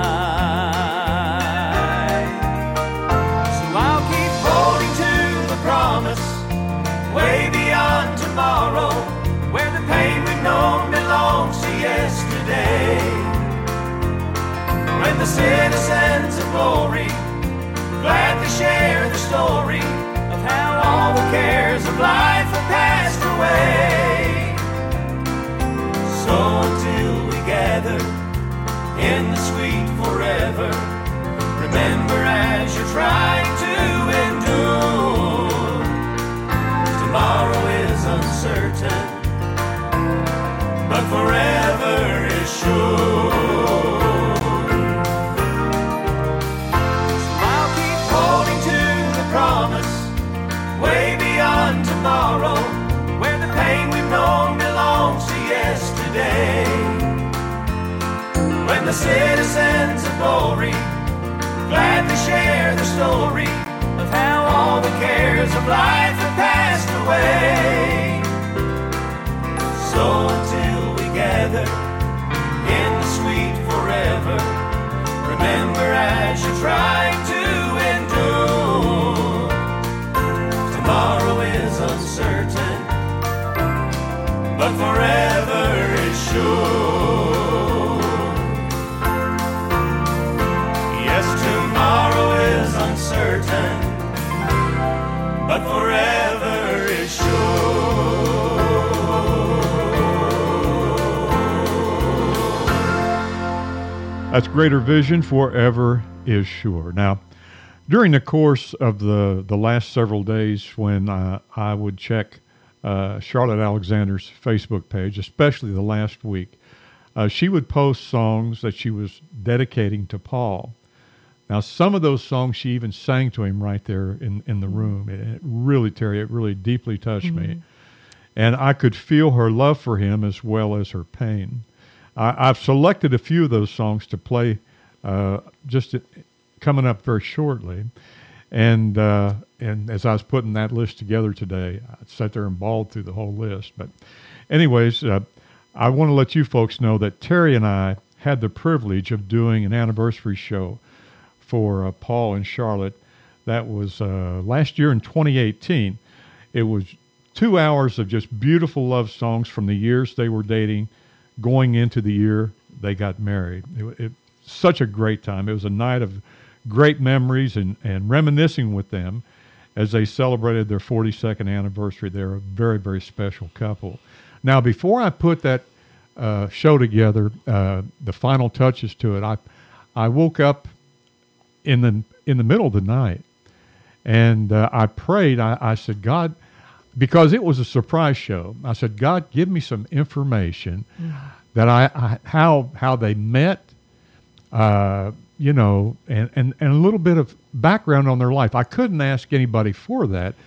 So I'll keep holding to the promise, way beyond tomorrow, where the pain we've known belongs to yesterday. When the citizens of glory gladly share the story of how all the cares of life have passed away. So until we gather in the sweet forever, remember as you're trying to endure, tomorrow is uncertain, but forever is sure. Way beyond tomorrow, where the pain we've known belongs to yesterday. When the citizens of glory gladly share the story of how all the cares of life have passed away. So until we gather in the sweet forever, remember as you're trying to endure, tomorrow is uncertain, but forever is sure. Yes, tomorrow is uncertain, but forever is sure. That's Greater Vision, forever is sure. Now, during the course of the, the last several days when uh, I would check uh, Charlotte Alexander's Facebook page, especially the last week, uh, she would post songs that she was dedicating to Paul. Now, some of those songs she even sang to him right there in, in the room. It, it really, Terry, it really deeply touched mm-hmm. me. And I could feel her love for him as well as her pain. I, I've selected a few of those songs to play uh, just to, coming up very shortly. And uh, and as I was putting that list together today, I sat there and bawled through the whole list. But anyways, uh, I want to let you folks know that Terry and I had the privilege of doing an anniversary show for uh, Paul and Charlotte. That was uh, last year in twenty eighteen. It was two hours of just beautiful love songs from the years they were dating, going into the year they got married. It, it such a great time. It was a night of great memories and, and reminiscing with them as they celebrated their forty-second anniversary. They're a very, very special couple. Now, before I put that uh, show together, uh, the final touches to it, I I woke up in the in the middle of the night, and uh, I prayed. I, I said, God, because it was a surprise show, I said, God, give me some information mm. that I, I how how they met, uh, you know, and, and, and a little bit of background on their life. I couldn't ask anybody for that.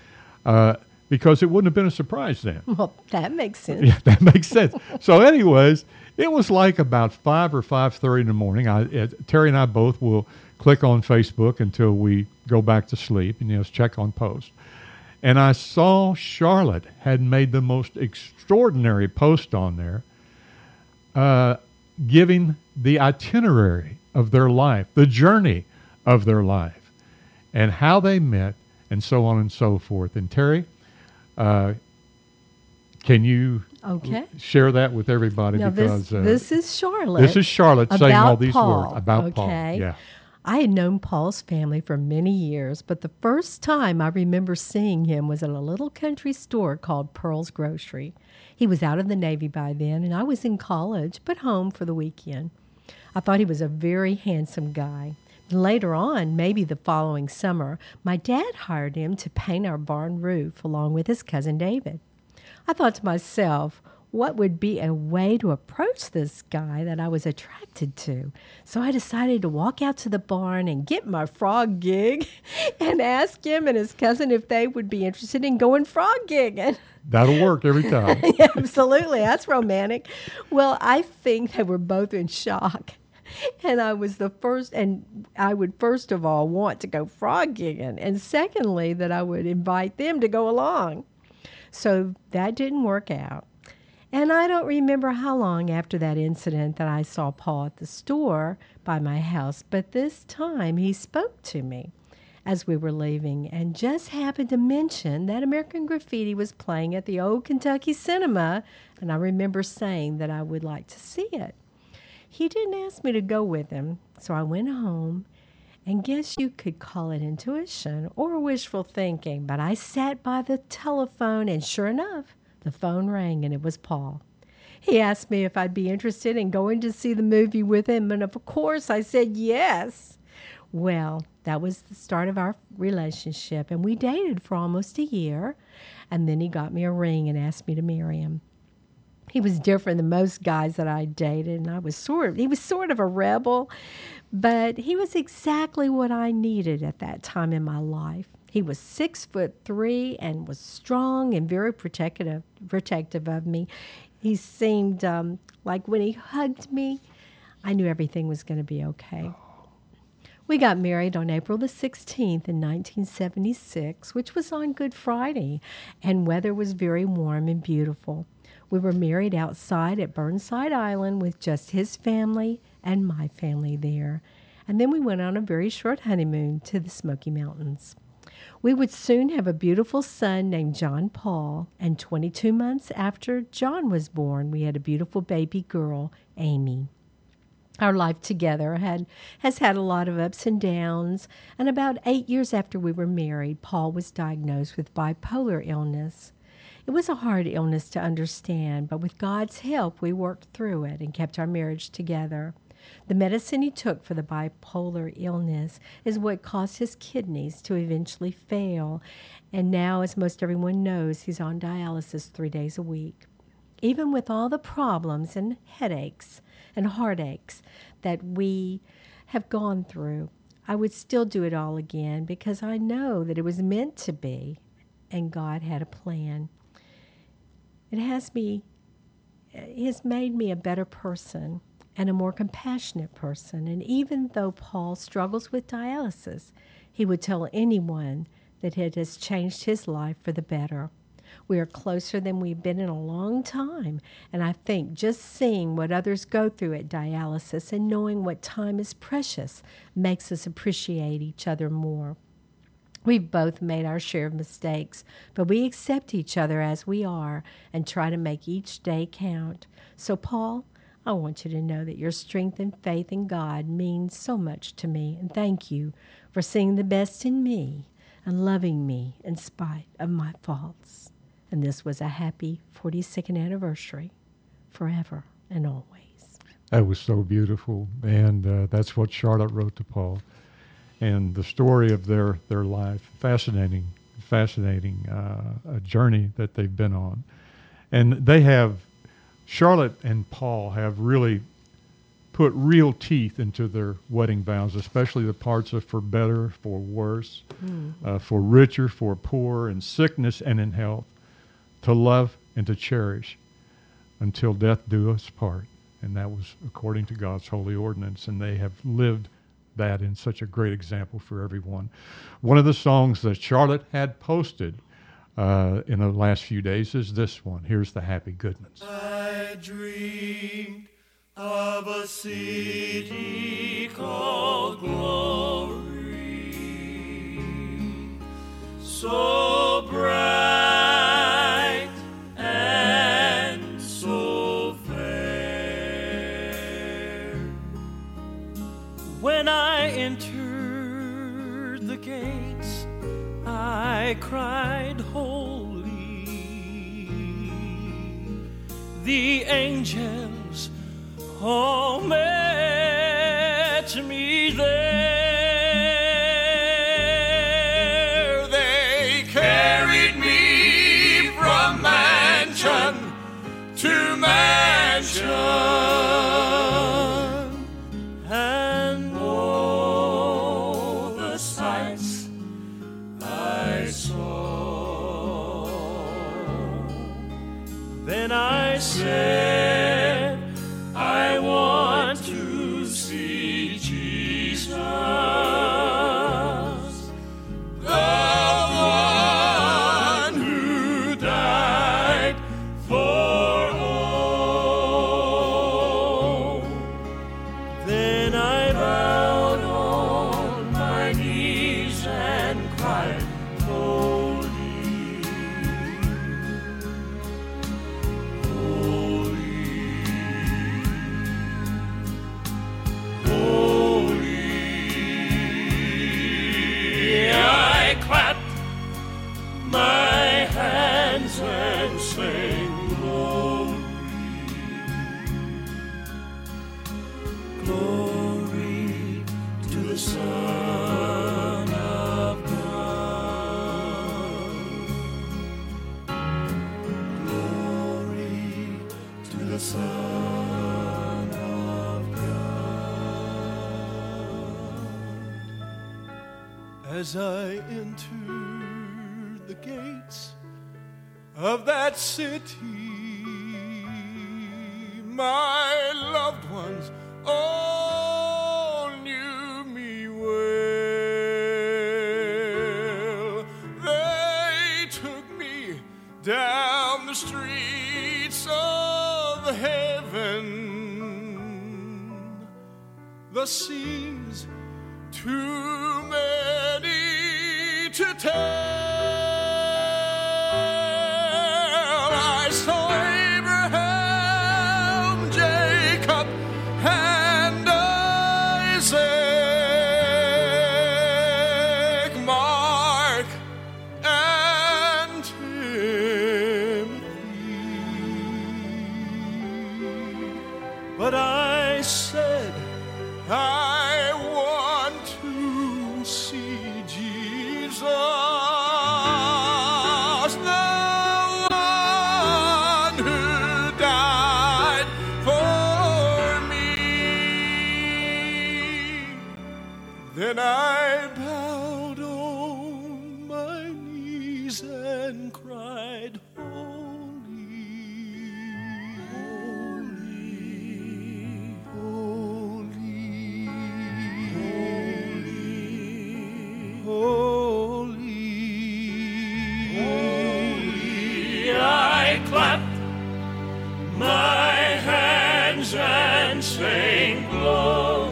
uh, because it wouldn't have been a surprise then. Well, that makes sense. Yeah, that makes sense. So, anyways, it was like about five or five thirty in the morning. I, uh, Terry and I both will click on Facebook until we go back to sleep and just check on posts. And I saw Charlotte had made the most extraordinary post on there, uh, giving the itinerary of their life, the journey of their life, and how they met, and so on and so forth. And Terry, uh, can you Okay. share that with everybody? Now, because this, uh, this is Charlotte. this is Charlotte saying about all these Paul, words about okay? Paul. Yeah. I had known Paul's family for many years, but the first time I remember seeing him was at a little country store called Pearl's Grocery. He was out of the Navy by then, and I was in college, but home for the weekend. I thought he was a very handsome guy. Later on, maybe the following summer, my dad hired him to paint our barn roof along with his cousin David. I thought to myself, what would be a way to approach this guy that I was attracted to? So I decided to walk out to the barn and get my frog gig and ask him and his cousin if they would be interested in going frog gigging. That'll work every time. Yeah, absolutely. That's romantic. Well, I think they were both in shock. And I was the first, and I would first of all want to go frog gigging, and secondly, that I would invite them to go along. So that didn't work out. And I don't remember how long after that incident that I saw Paul at the store by my house, but this time he spoke to me as we were leaving and just happened to mention that American Graffiti was playing at the Old Kentucky Cinema, and I remember saying that I would like to see it. He didn't ask me to go with him, so I went home, and guess you could call it intuition or wishful thinking, but I sat by the telephone, and sure enough, the phone rang, and it was Paul. He asked me if I'd be interested in going to see the movie with him, and of course I said yes. Well, that was the start of our relationship, and we dated for almost a year, and then he got me a ring and asked me to marry him. He was different than most guys that I dated, and I was sort of, he was sort of a rebel, but he was exactly what I needed at that time in my life. He was six foot three and was strong and very protective, protective of me. He seemed um, like when he hugged me, I knew everything was going to be okay. We got married on April the sixteenth in nineteen seventy-six, which was on Good Friday, and weather was very warm and beautiful. We were married outside at Burnside Island with just his family and my family there. And then we went on a very short honeymoon to the Smoky Mountains. We would soon have a beautiful son named John Paul, and twenty-two months after John was born, we had a beautiful baby girl, Amy. Our life together had has had a lot of ups and downs, and about eight years after we were married, Paul was diagnosed with bipolar illness. It was a hard illness to understand, but with God's help, we worked through it and kept our marriage together. The medicine he took for the bipolar illness is what caused his kidneys to eventually fail, and now, as most everyone knows, he's on dialysis three days a week. Even with all the problems and headaches and heartaches that we have gone through, I would still do it all again because I know that it was meant to be, and God had a plan. It has me, it has made me a better person and a more compassionate person. And even though Paul struggles with dialysis, he would tell anyone that it has changed his life for the better. We are closer than we've been in a long time, and I think just seeing what others go through at dialysis and knowing what time is precious makes us appreciate each other more. We've both made our share of mistakes, but we accept each other as we are and try to make each day count. So, Paul, I want you to know that your strength and faith in God means so much to me, and thank you for seeing the best in me and loving me in spite of my faults. And this was a happy forty-second anniversary, forever and always. That was so beautiful, and uh, that's what Charlotte wrote to Paul. And the story of their, their life, fascinating, fascinating uh, a journey that they've been on. And they have, Charlotte and Paul have really put real teeth into their wedding vows, especially the parts of for better, for worse, mm. uh, for richer, for poor, in sickness and in health, to love and to cherish until death do us part. And that was according to God's holy ordinance, and they have lived that in such a great example for everyone. One of the songs that Charlotte had posted uh, in the last few days is this one. Here's the Happy Goodmans. I dreamed of a city called Glory, so bright and so fair. When I entered the gates, I cried, holy. The angels all met me there. They carried me from mansion to mansion, and oh, the sights I saw. Then I said, I want to see Jesus, the one who died for all. Then I bowed on my knees and cried, holy, my hands and sang glory, glory to the Son of God, glory to the Son of God. As I entered the gates of that city, my loved ones all knew me well. They took me down the streets of heaven. The scenes too many to tell. I saw Abraham, Jacob, and Isaac, Mark, and Timothy. But I said, I want to see Jesus, the one who died for me. Then I bowed on my knees and cried, holy, holy, holy, holy, holy. I clapped my hands and sang glory,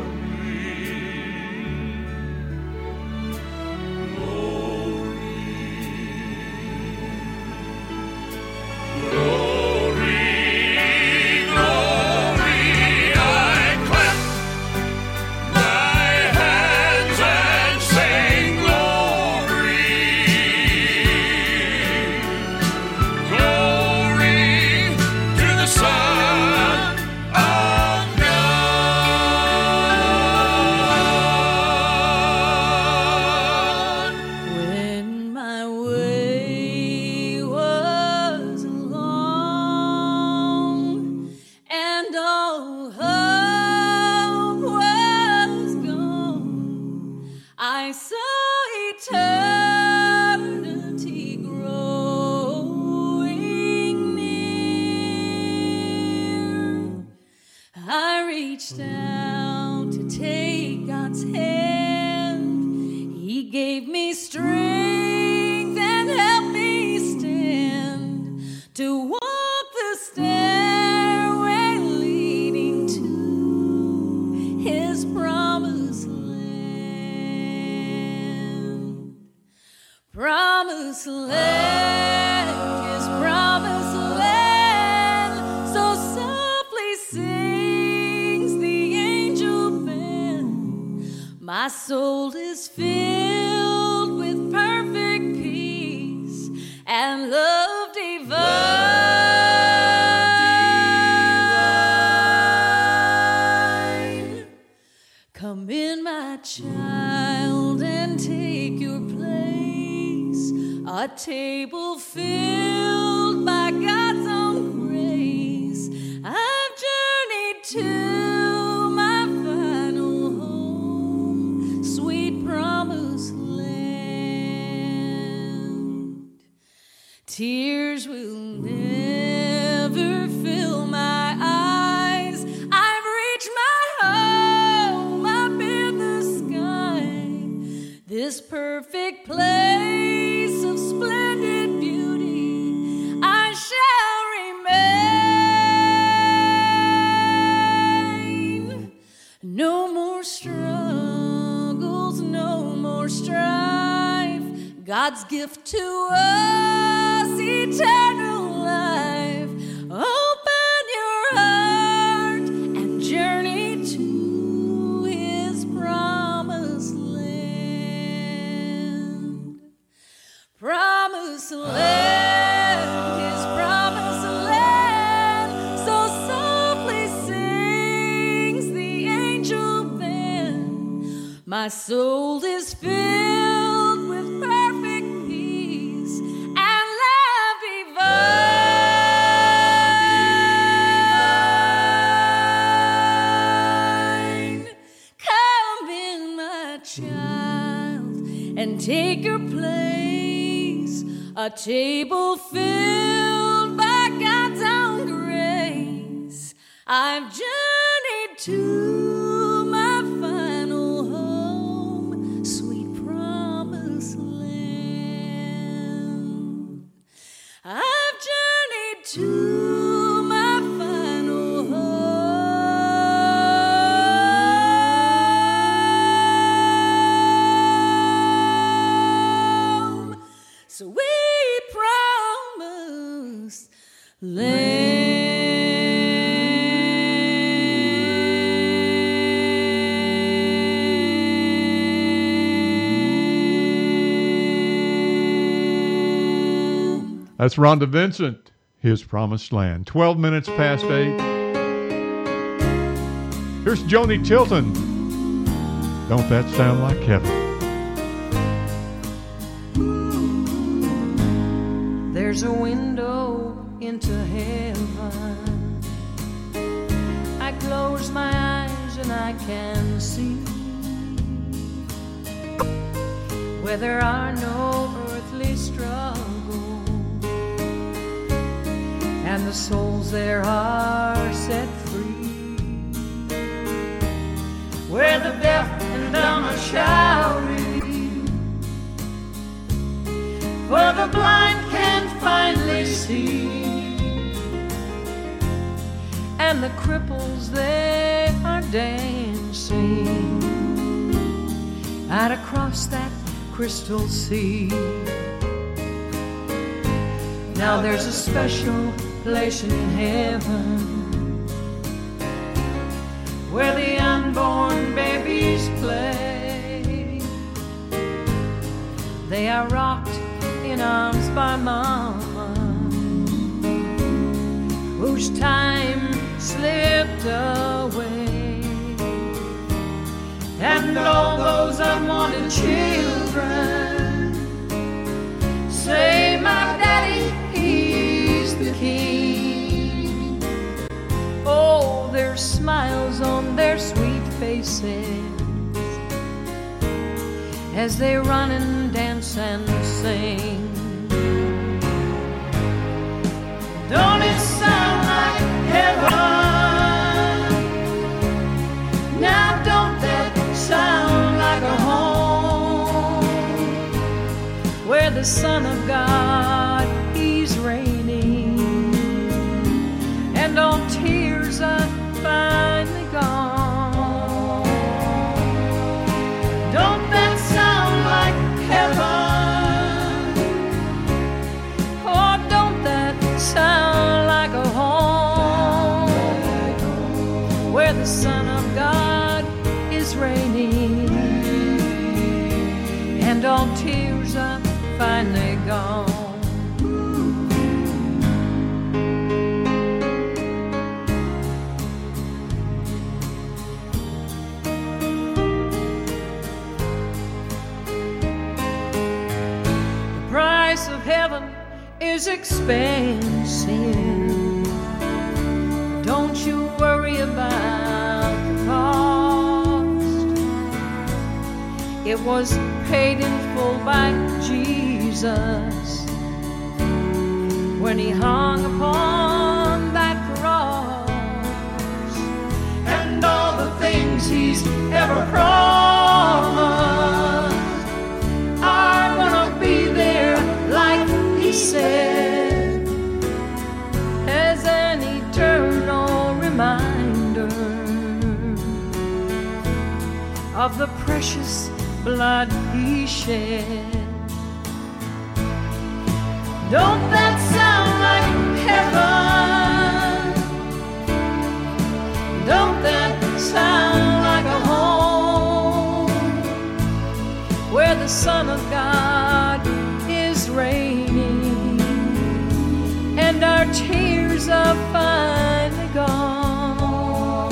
glory, I saw eternity growing near. I reached out to take God's hand. He gave me strength and helped me stand to walk the stairway leading to His promised land. Promised land, His promised land. So softly sings the angel band. My soul is filled with perfect peace and love divine. Come in, my child, and take your place. A table filled by God's own grace. I've journeyed to my final home, sweet promised land. Tears will never fill my eyes. I've reached my home up in the sky. This perfect place of splendid beauty I shall remain. No more struggles, no more strife. God's gift to us, eternal life. Open your heart and journey to His promised land. Promised land, His promised land. So softly sings the angel band. My soul is filled with perfect peace and love divine. Come in, my child, and take your place. A table filled by God's own grace. I've journeyed to my final home, sweet promised land. I've journeyed to my final home, sweet promised land. That's Rhonda Vincent, His Promised Land. twelve minutes past eight. Here's Joni Tilton. Don't that sound like heaven? There's a window into heaven. I close my eyes and I can see where there are no earthly struggles, and the souls there are set free, where the deaf and dumb are shouting, for the blind can finally see, and the cripples they are dancing out across that crystal sea. Now there's a special place in heaven where the unborn babies play. They are rocked in arms by mama, whose time slipped away, and all those unwanted children say, my daddy, he's the king. Oh, there's smiles on their sweet faces as they run and dance and sing. Don't it sound like heaven? Now don't that sound like a home where the Son of God, He's reigning, and all tears are finally gone. Don't that sound like heaven? Or don't that sound like a home where the Son of God is reigning, and all tears are finally gone? The price of heaven is expensive. Don't you worry about the cost. It was paid in full by Jesus when He hung upon that cross, and all the things He's ever promised are gonna be there like He said, as an eternal reminder of the precious blood He shed. Don't that sound like heaven? Don't that sound like a home where the Son of God is reigning, and our tears are finally gone?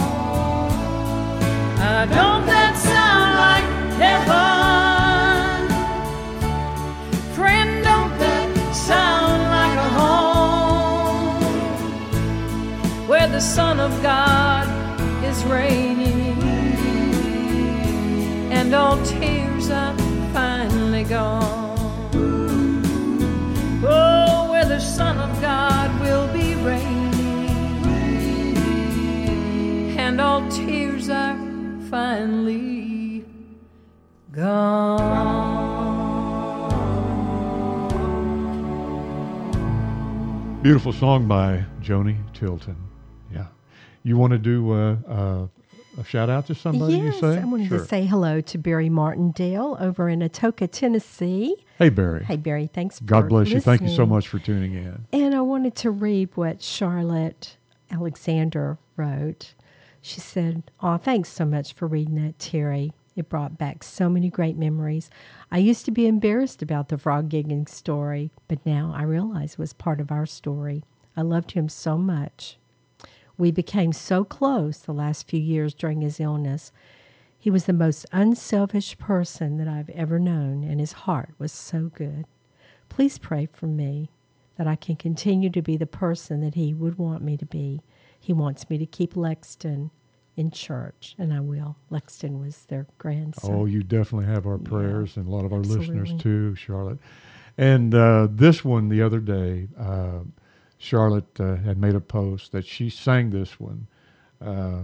Uh, don't that sound like heaven? Friend, don't that sound like a home where the Son of God is reigning, and all tears are finally gone? Oh, where the Son of God will be reigning, and all tears are finally gone. Beautiful song by Joni Tilton. Yeah. You want to do uh, uh, a shout out to somebody, yes, you say? I wanted Sure. to say hello to Barry Martindale over in Atoka, Tennessee. Hey, Barry. Hey, Barry, thanks for God bless you. Thank you so listening. much for tuning in. And I wanted to read what Charlotte Alexander wrote. She said, "Oh, thanks so much for reading that, Terry. It brought back so many great memories. I used to be embarrassed about the frog gigging story, but now I realize it was part of our story. I loved him so much. We became so close the last few years during his illness. He was the most unselfish person that I've ever known, and his heart was so good. Please pray for me that I can continue to be the person that he would want me to be. He wants me to keep Lexington in church, and I will." Lexington was their grandson. Oh, you definitely have our prayers, and a lot of our absolutely. listeners too, Charlotte. And uh, this one the other day, uh, Charlotte uh, had made a post that she sang this one uh,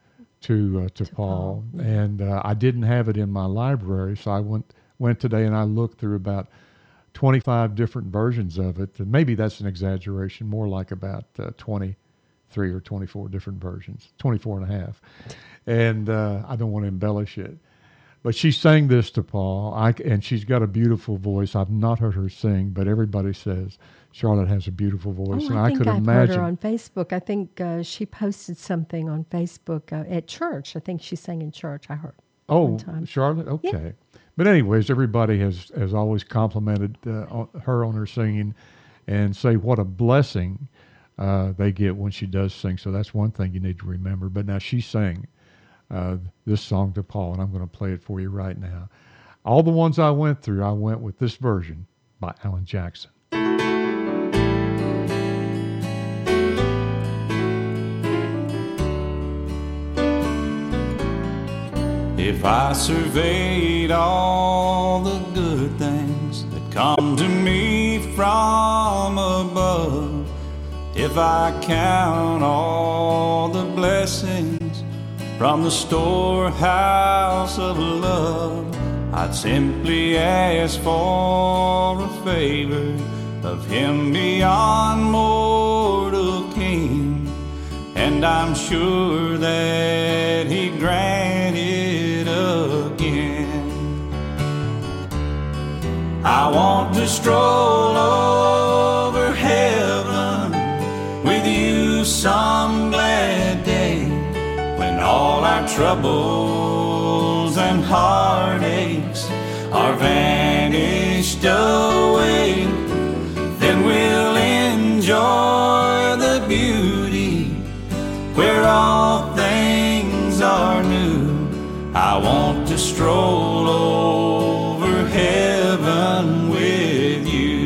to uh, to, To Paul, Paul, yeah. and uh, I didn't have it in my library, so I went went today and I looked through about twenty-five different versions of it. And maybe that's an exaggeration, more like about uh, twenty-three or twenty-four different versions, twenty-four and a half. And uh, I don't want to embellish it. But she sang this to Paul, I, and she's got a beautiful voice. I've not heard her sing, but everybody says Charlotte has a beautiful voice, Oh, and I I think could I've imagine. heard her on Facebook. I think uh, she posted something on Facebook uh, at church. I think she sang in church, I heard. oh, one time. Charlotte, okay. But anyways, everybody has has always complimented uh, on- her on her singing, and say what a blessing uh, they get when she does sing. So that's one thing you need to remember. But now she sang uh, this song to Paul, and I'm going to play it for you right now. All the ones I went through, I went with this version by Alan Jackson. If I surveyed all the good things that come to me from above, if I count all the blessings from the storehouse of love, I'd simply ask for a favor of Him beyond mortal king, and I'm sure that He'd grant it again. I want to stroll over heaven with you some glad day, when all our troubles and heartaches are vanished away. Then we'll enjoy the beauty where all things are new. I want to stroll over heaven with you.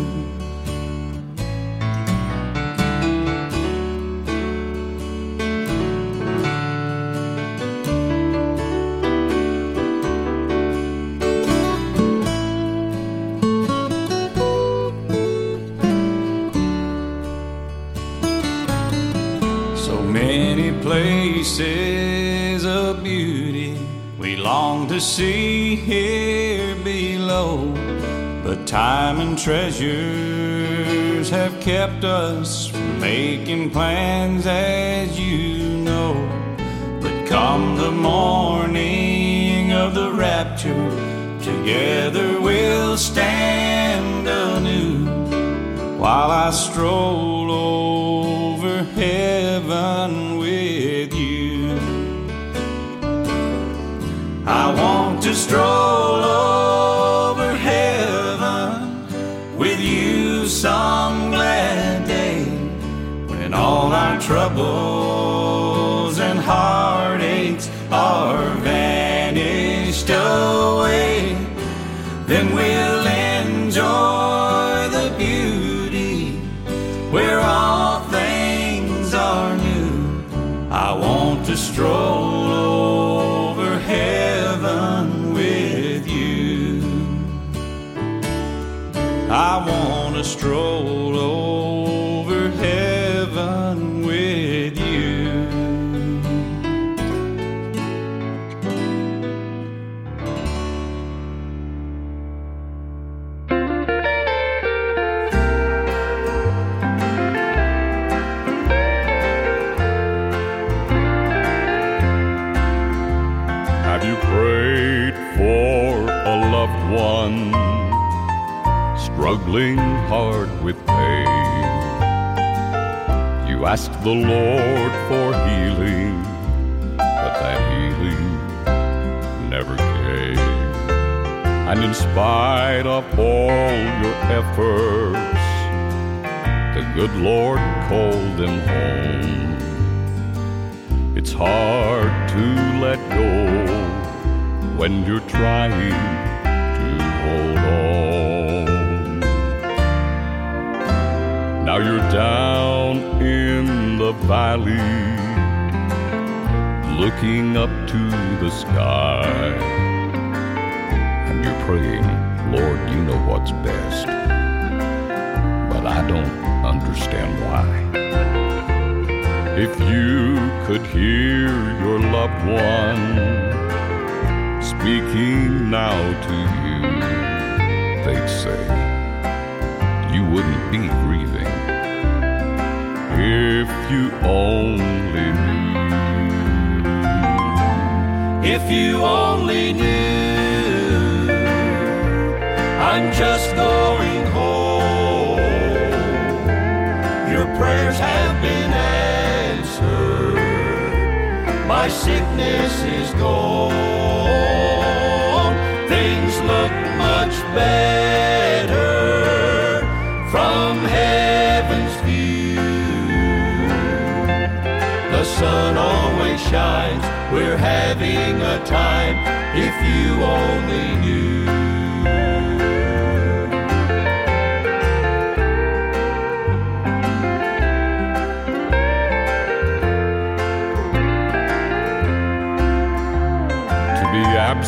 Places of beauty we long to see here below, but time and treasures have kept us from making plans, as you know. But come the morning of the rapture, together we'll stand anew, while I stroll over heaven with you. I want to stroll over heaven with you some glad day, when all our troubles and heartaches are vanished away. Then we'll enjoy the beauty where all things are new. I want to stroll over heaven with you. I want to stroll over heaven with you. Have you prayed for a loved one struggling hard with pain? You asked the Lord for healing, but that healing never came. And in spite of all your efforts, the good Lord called them home. It's hard to let go when you're trying to hold on. Now you're down in the valley, looking up to the sky, and you're praying, Lord, you know what's best, but I don't understand why. If you could hear your loved one speaking now to you, they'd say, you wouldn't be grieving if you only knew. If you only knew, I'm just going home. Your prayers have been answered. My sickness is gone. Things look much better from heaven's view. The sun always shines. We're having a time. If you only knew. To be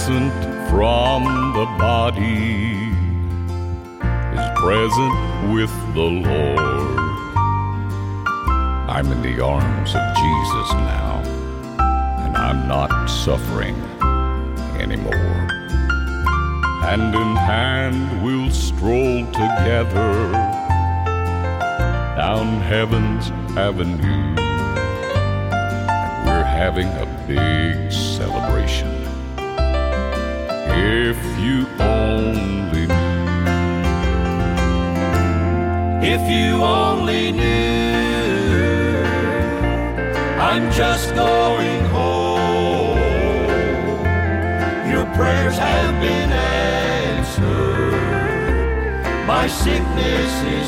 absent from the body is present with the Lord. I'm in the arms of Jesus now, and I'm not suffering anymore. Hand in hand we'll stroll together down heaven's avenue, and we're having a big celebration. If you only knew. If you only knew, I'm just going home. Your prayers have been answered. My sickness is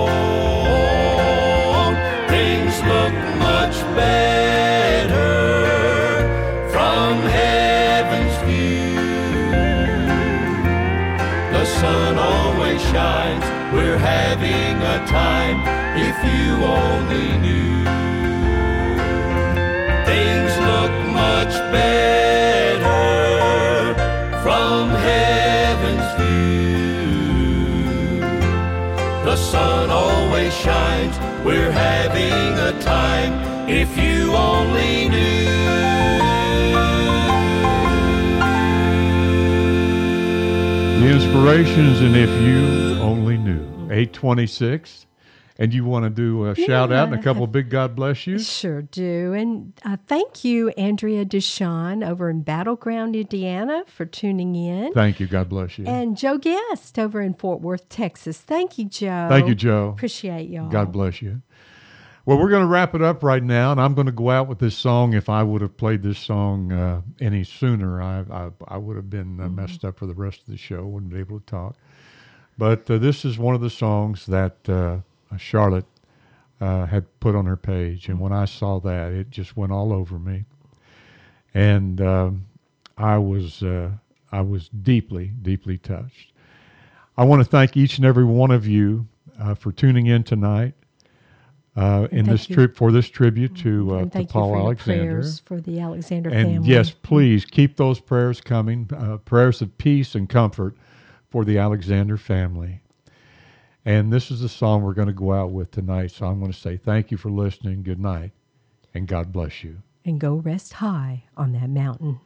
gone. Things look much better from heaven's view. The sun always shines. We're having a time. If you only knew. Things look much better from heaven's view. The sun always shines. We're having a time. If you only knew. The Inspirations and If You Only Knew. eight twenty-six. And you want to do a shout out and a couple of big God bless you? Sure do. And uh, thank you, Andrea Deshawn over in Battleground, Indiana, for tuning in. Thank you. God bless you. And Joe Guest over in Fort Worth, Texas. Thank you, Joe. Thank you, Joe. Appreciate y'all. God bless you. Well, we're going to wrap it up right now, and I'm going to go out with this song. If I would have played this song uh, any sooner, I, I, I would have been uh, mm-hmm. messed up for the rest of the show. Wouldn't be able to talk. But uh, this is one of the songs that uh, Charlotte uh, had put on her page. And when I saw that, it just went all over me. And um, I was uh, I was deeply, deeply touched. I want to thank each and every one of you uh, for tuning in tonight uh, in this trip for this tribute to, uh, to Paul for Alexander. Prayers for the Alexander and family. yes, please keep those prayers coming, uh, prayers of peace and comfort for the Alexander family. And this is the song we're going to go out with tonight. So I'm going to say thank you for listening. Good night, and God bless you. And go rest high on that mountain.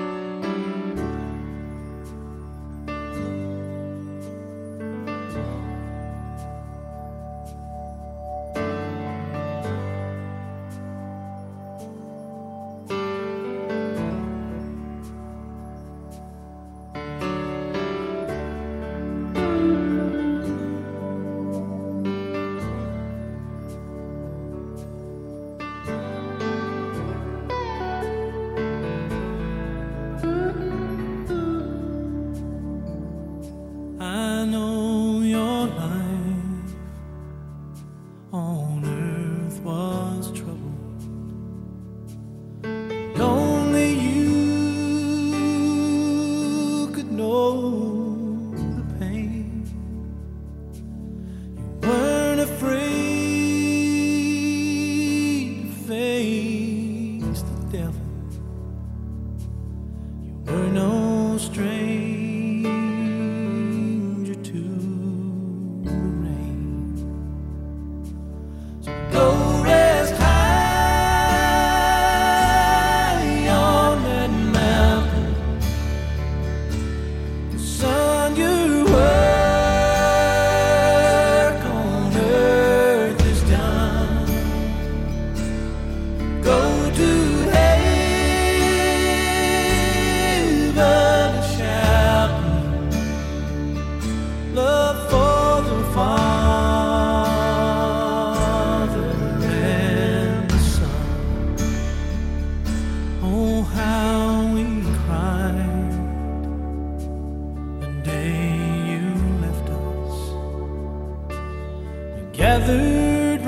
Gathered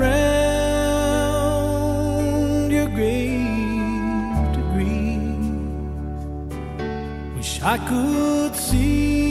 round your grave to grieve. Wish I could see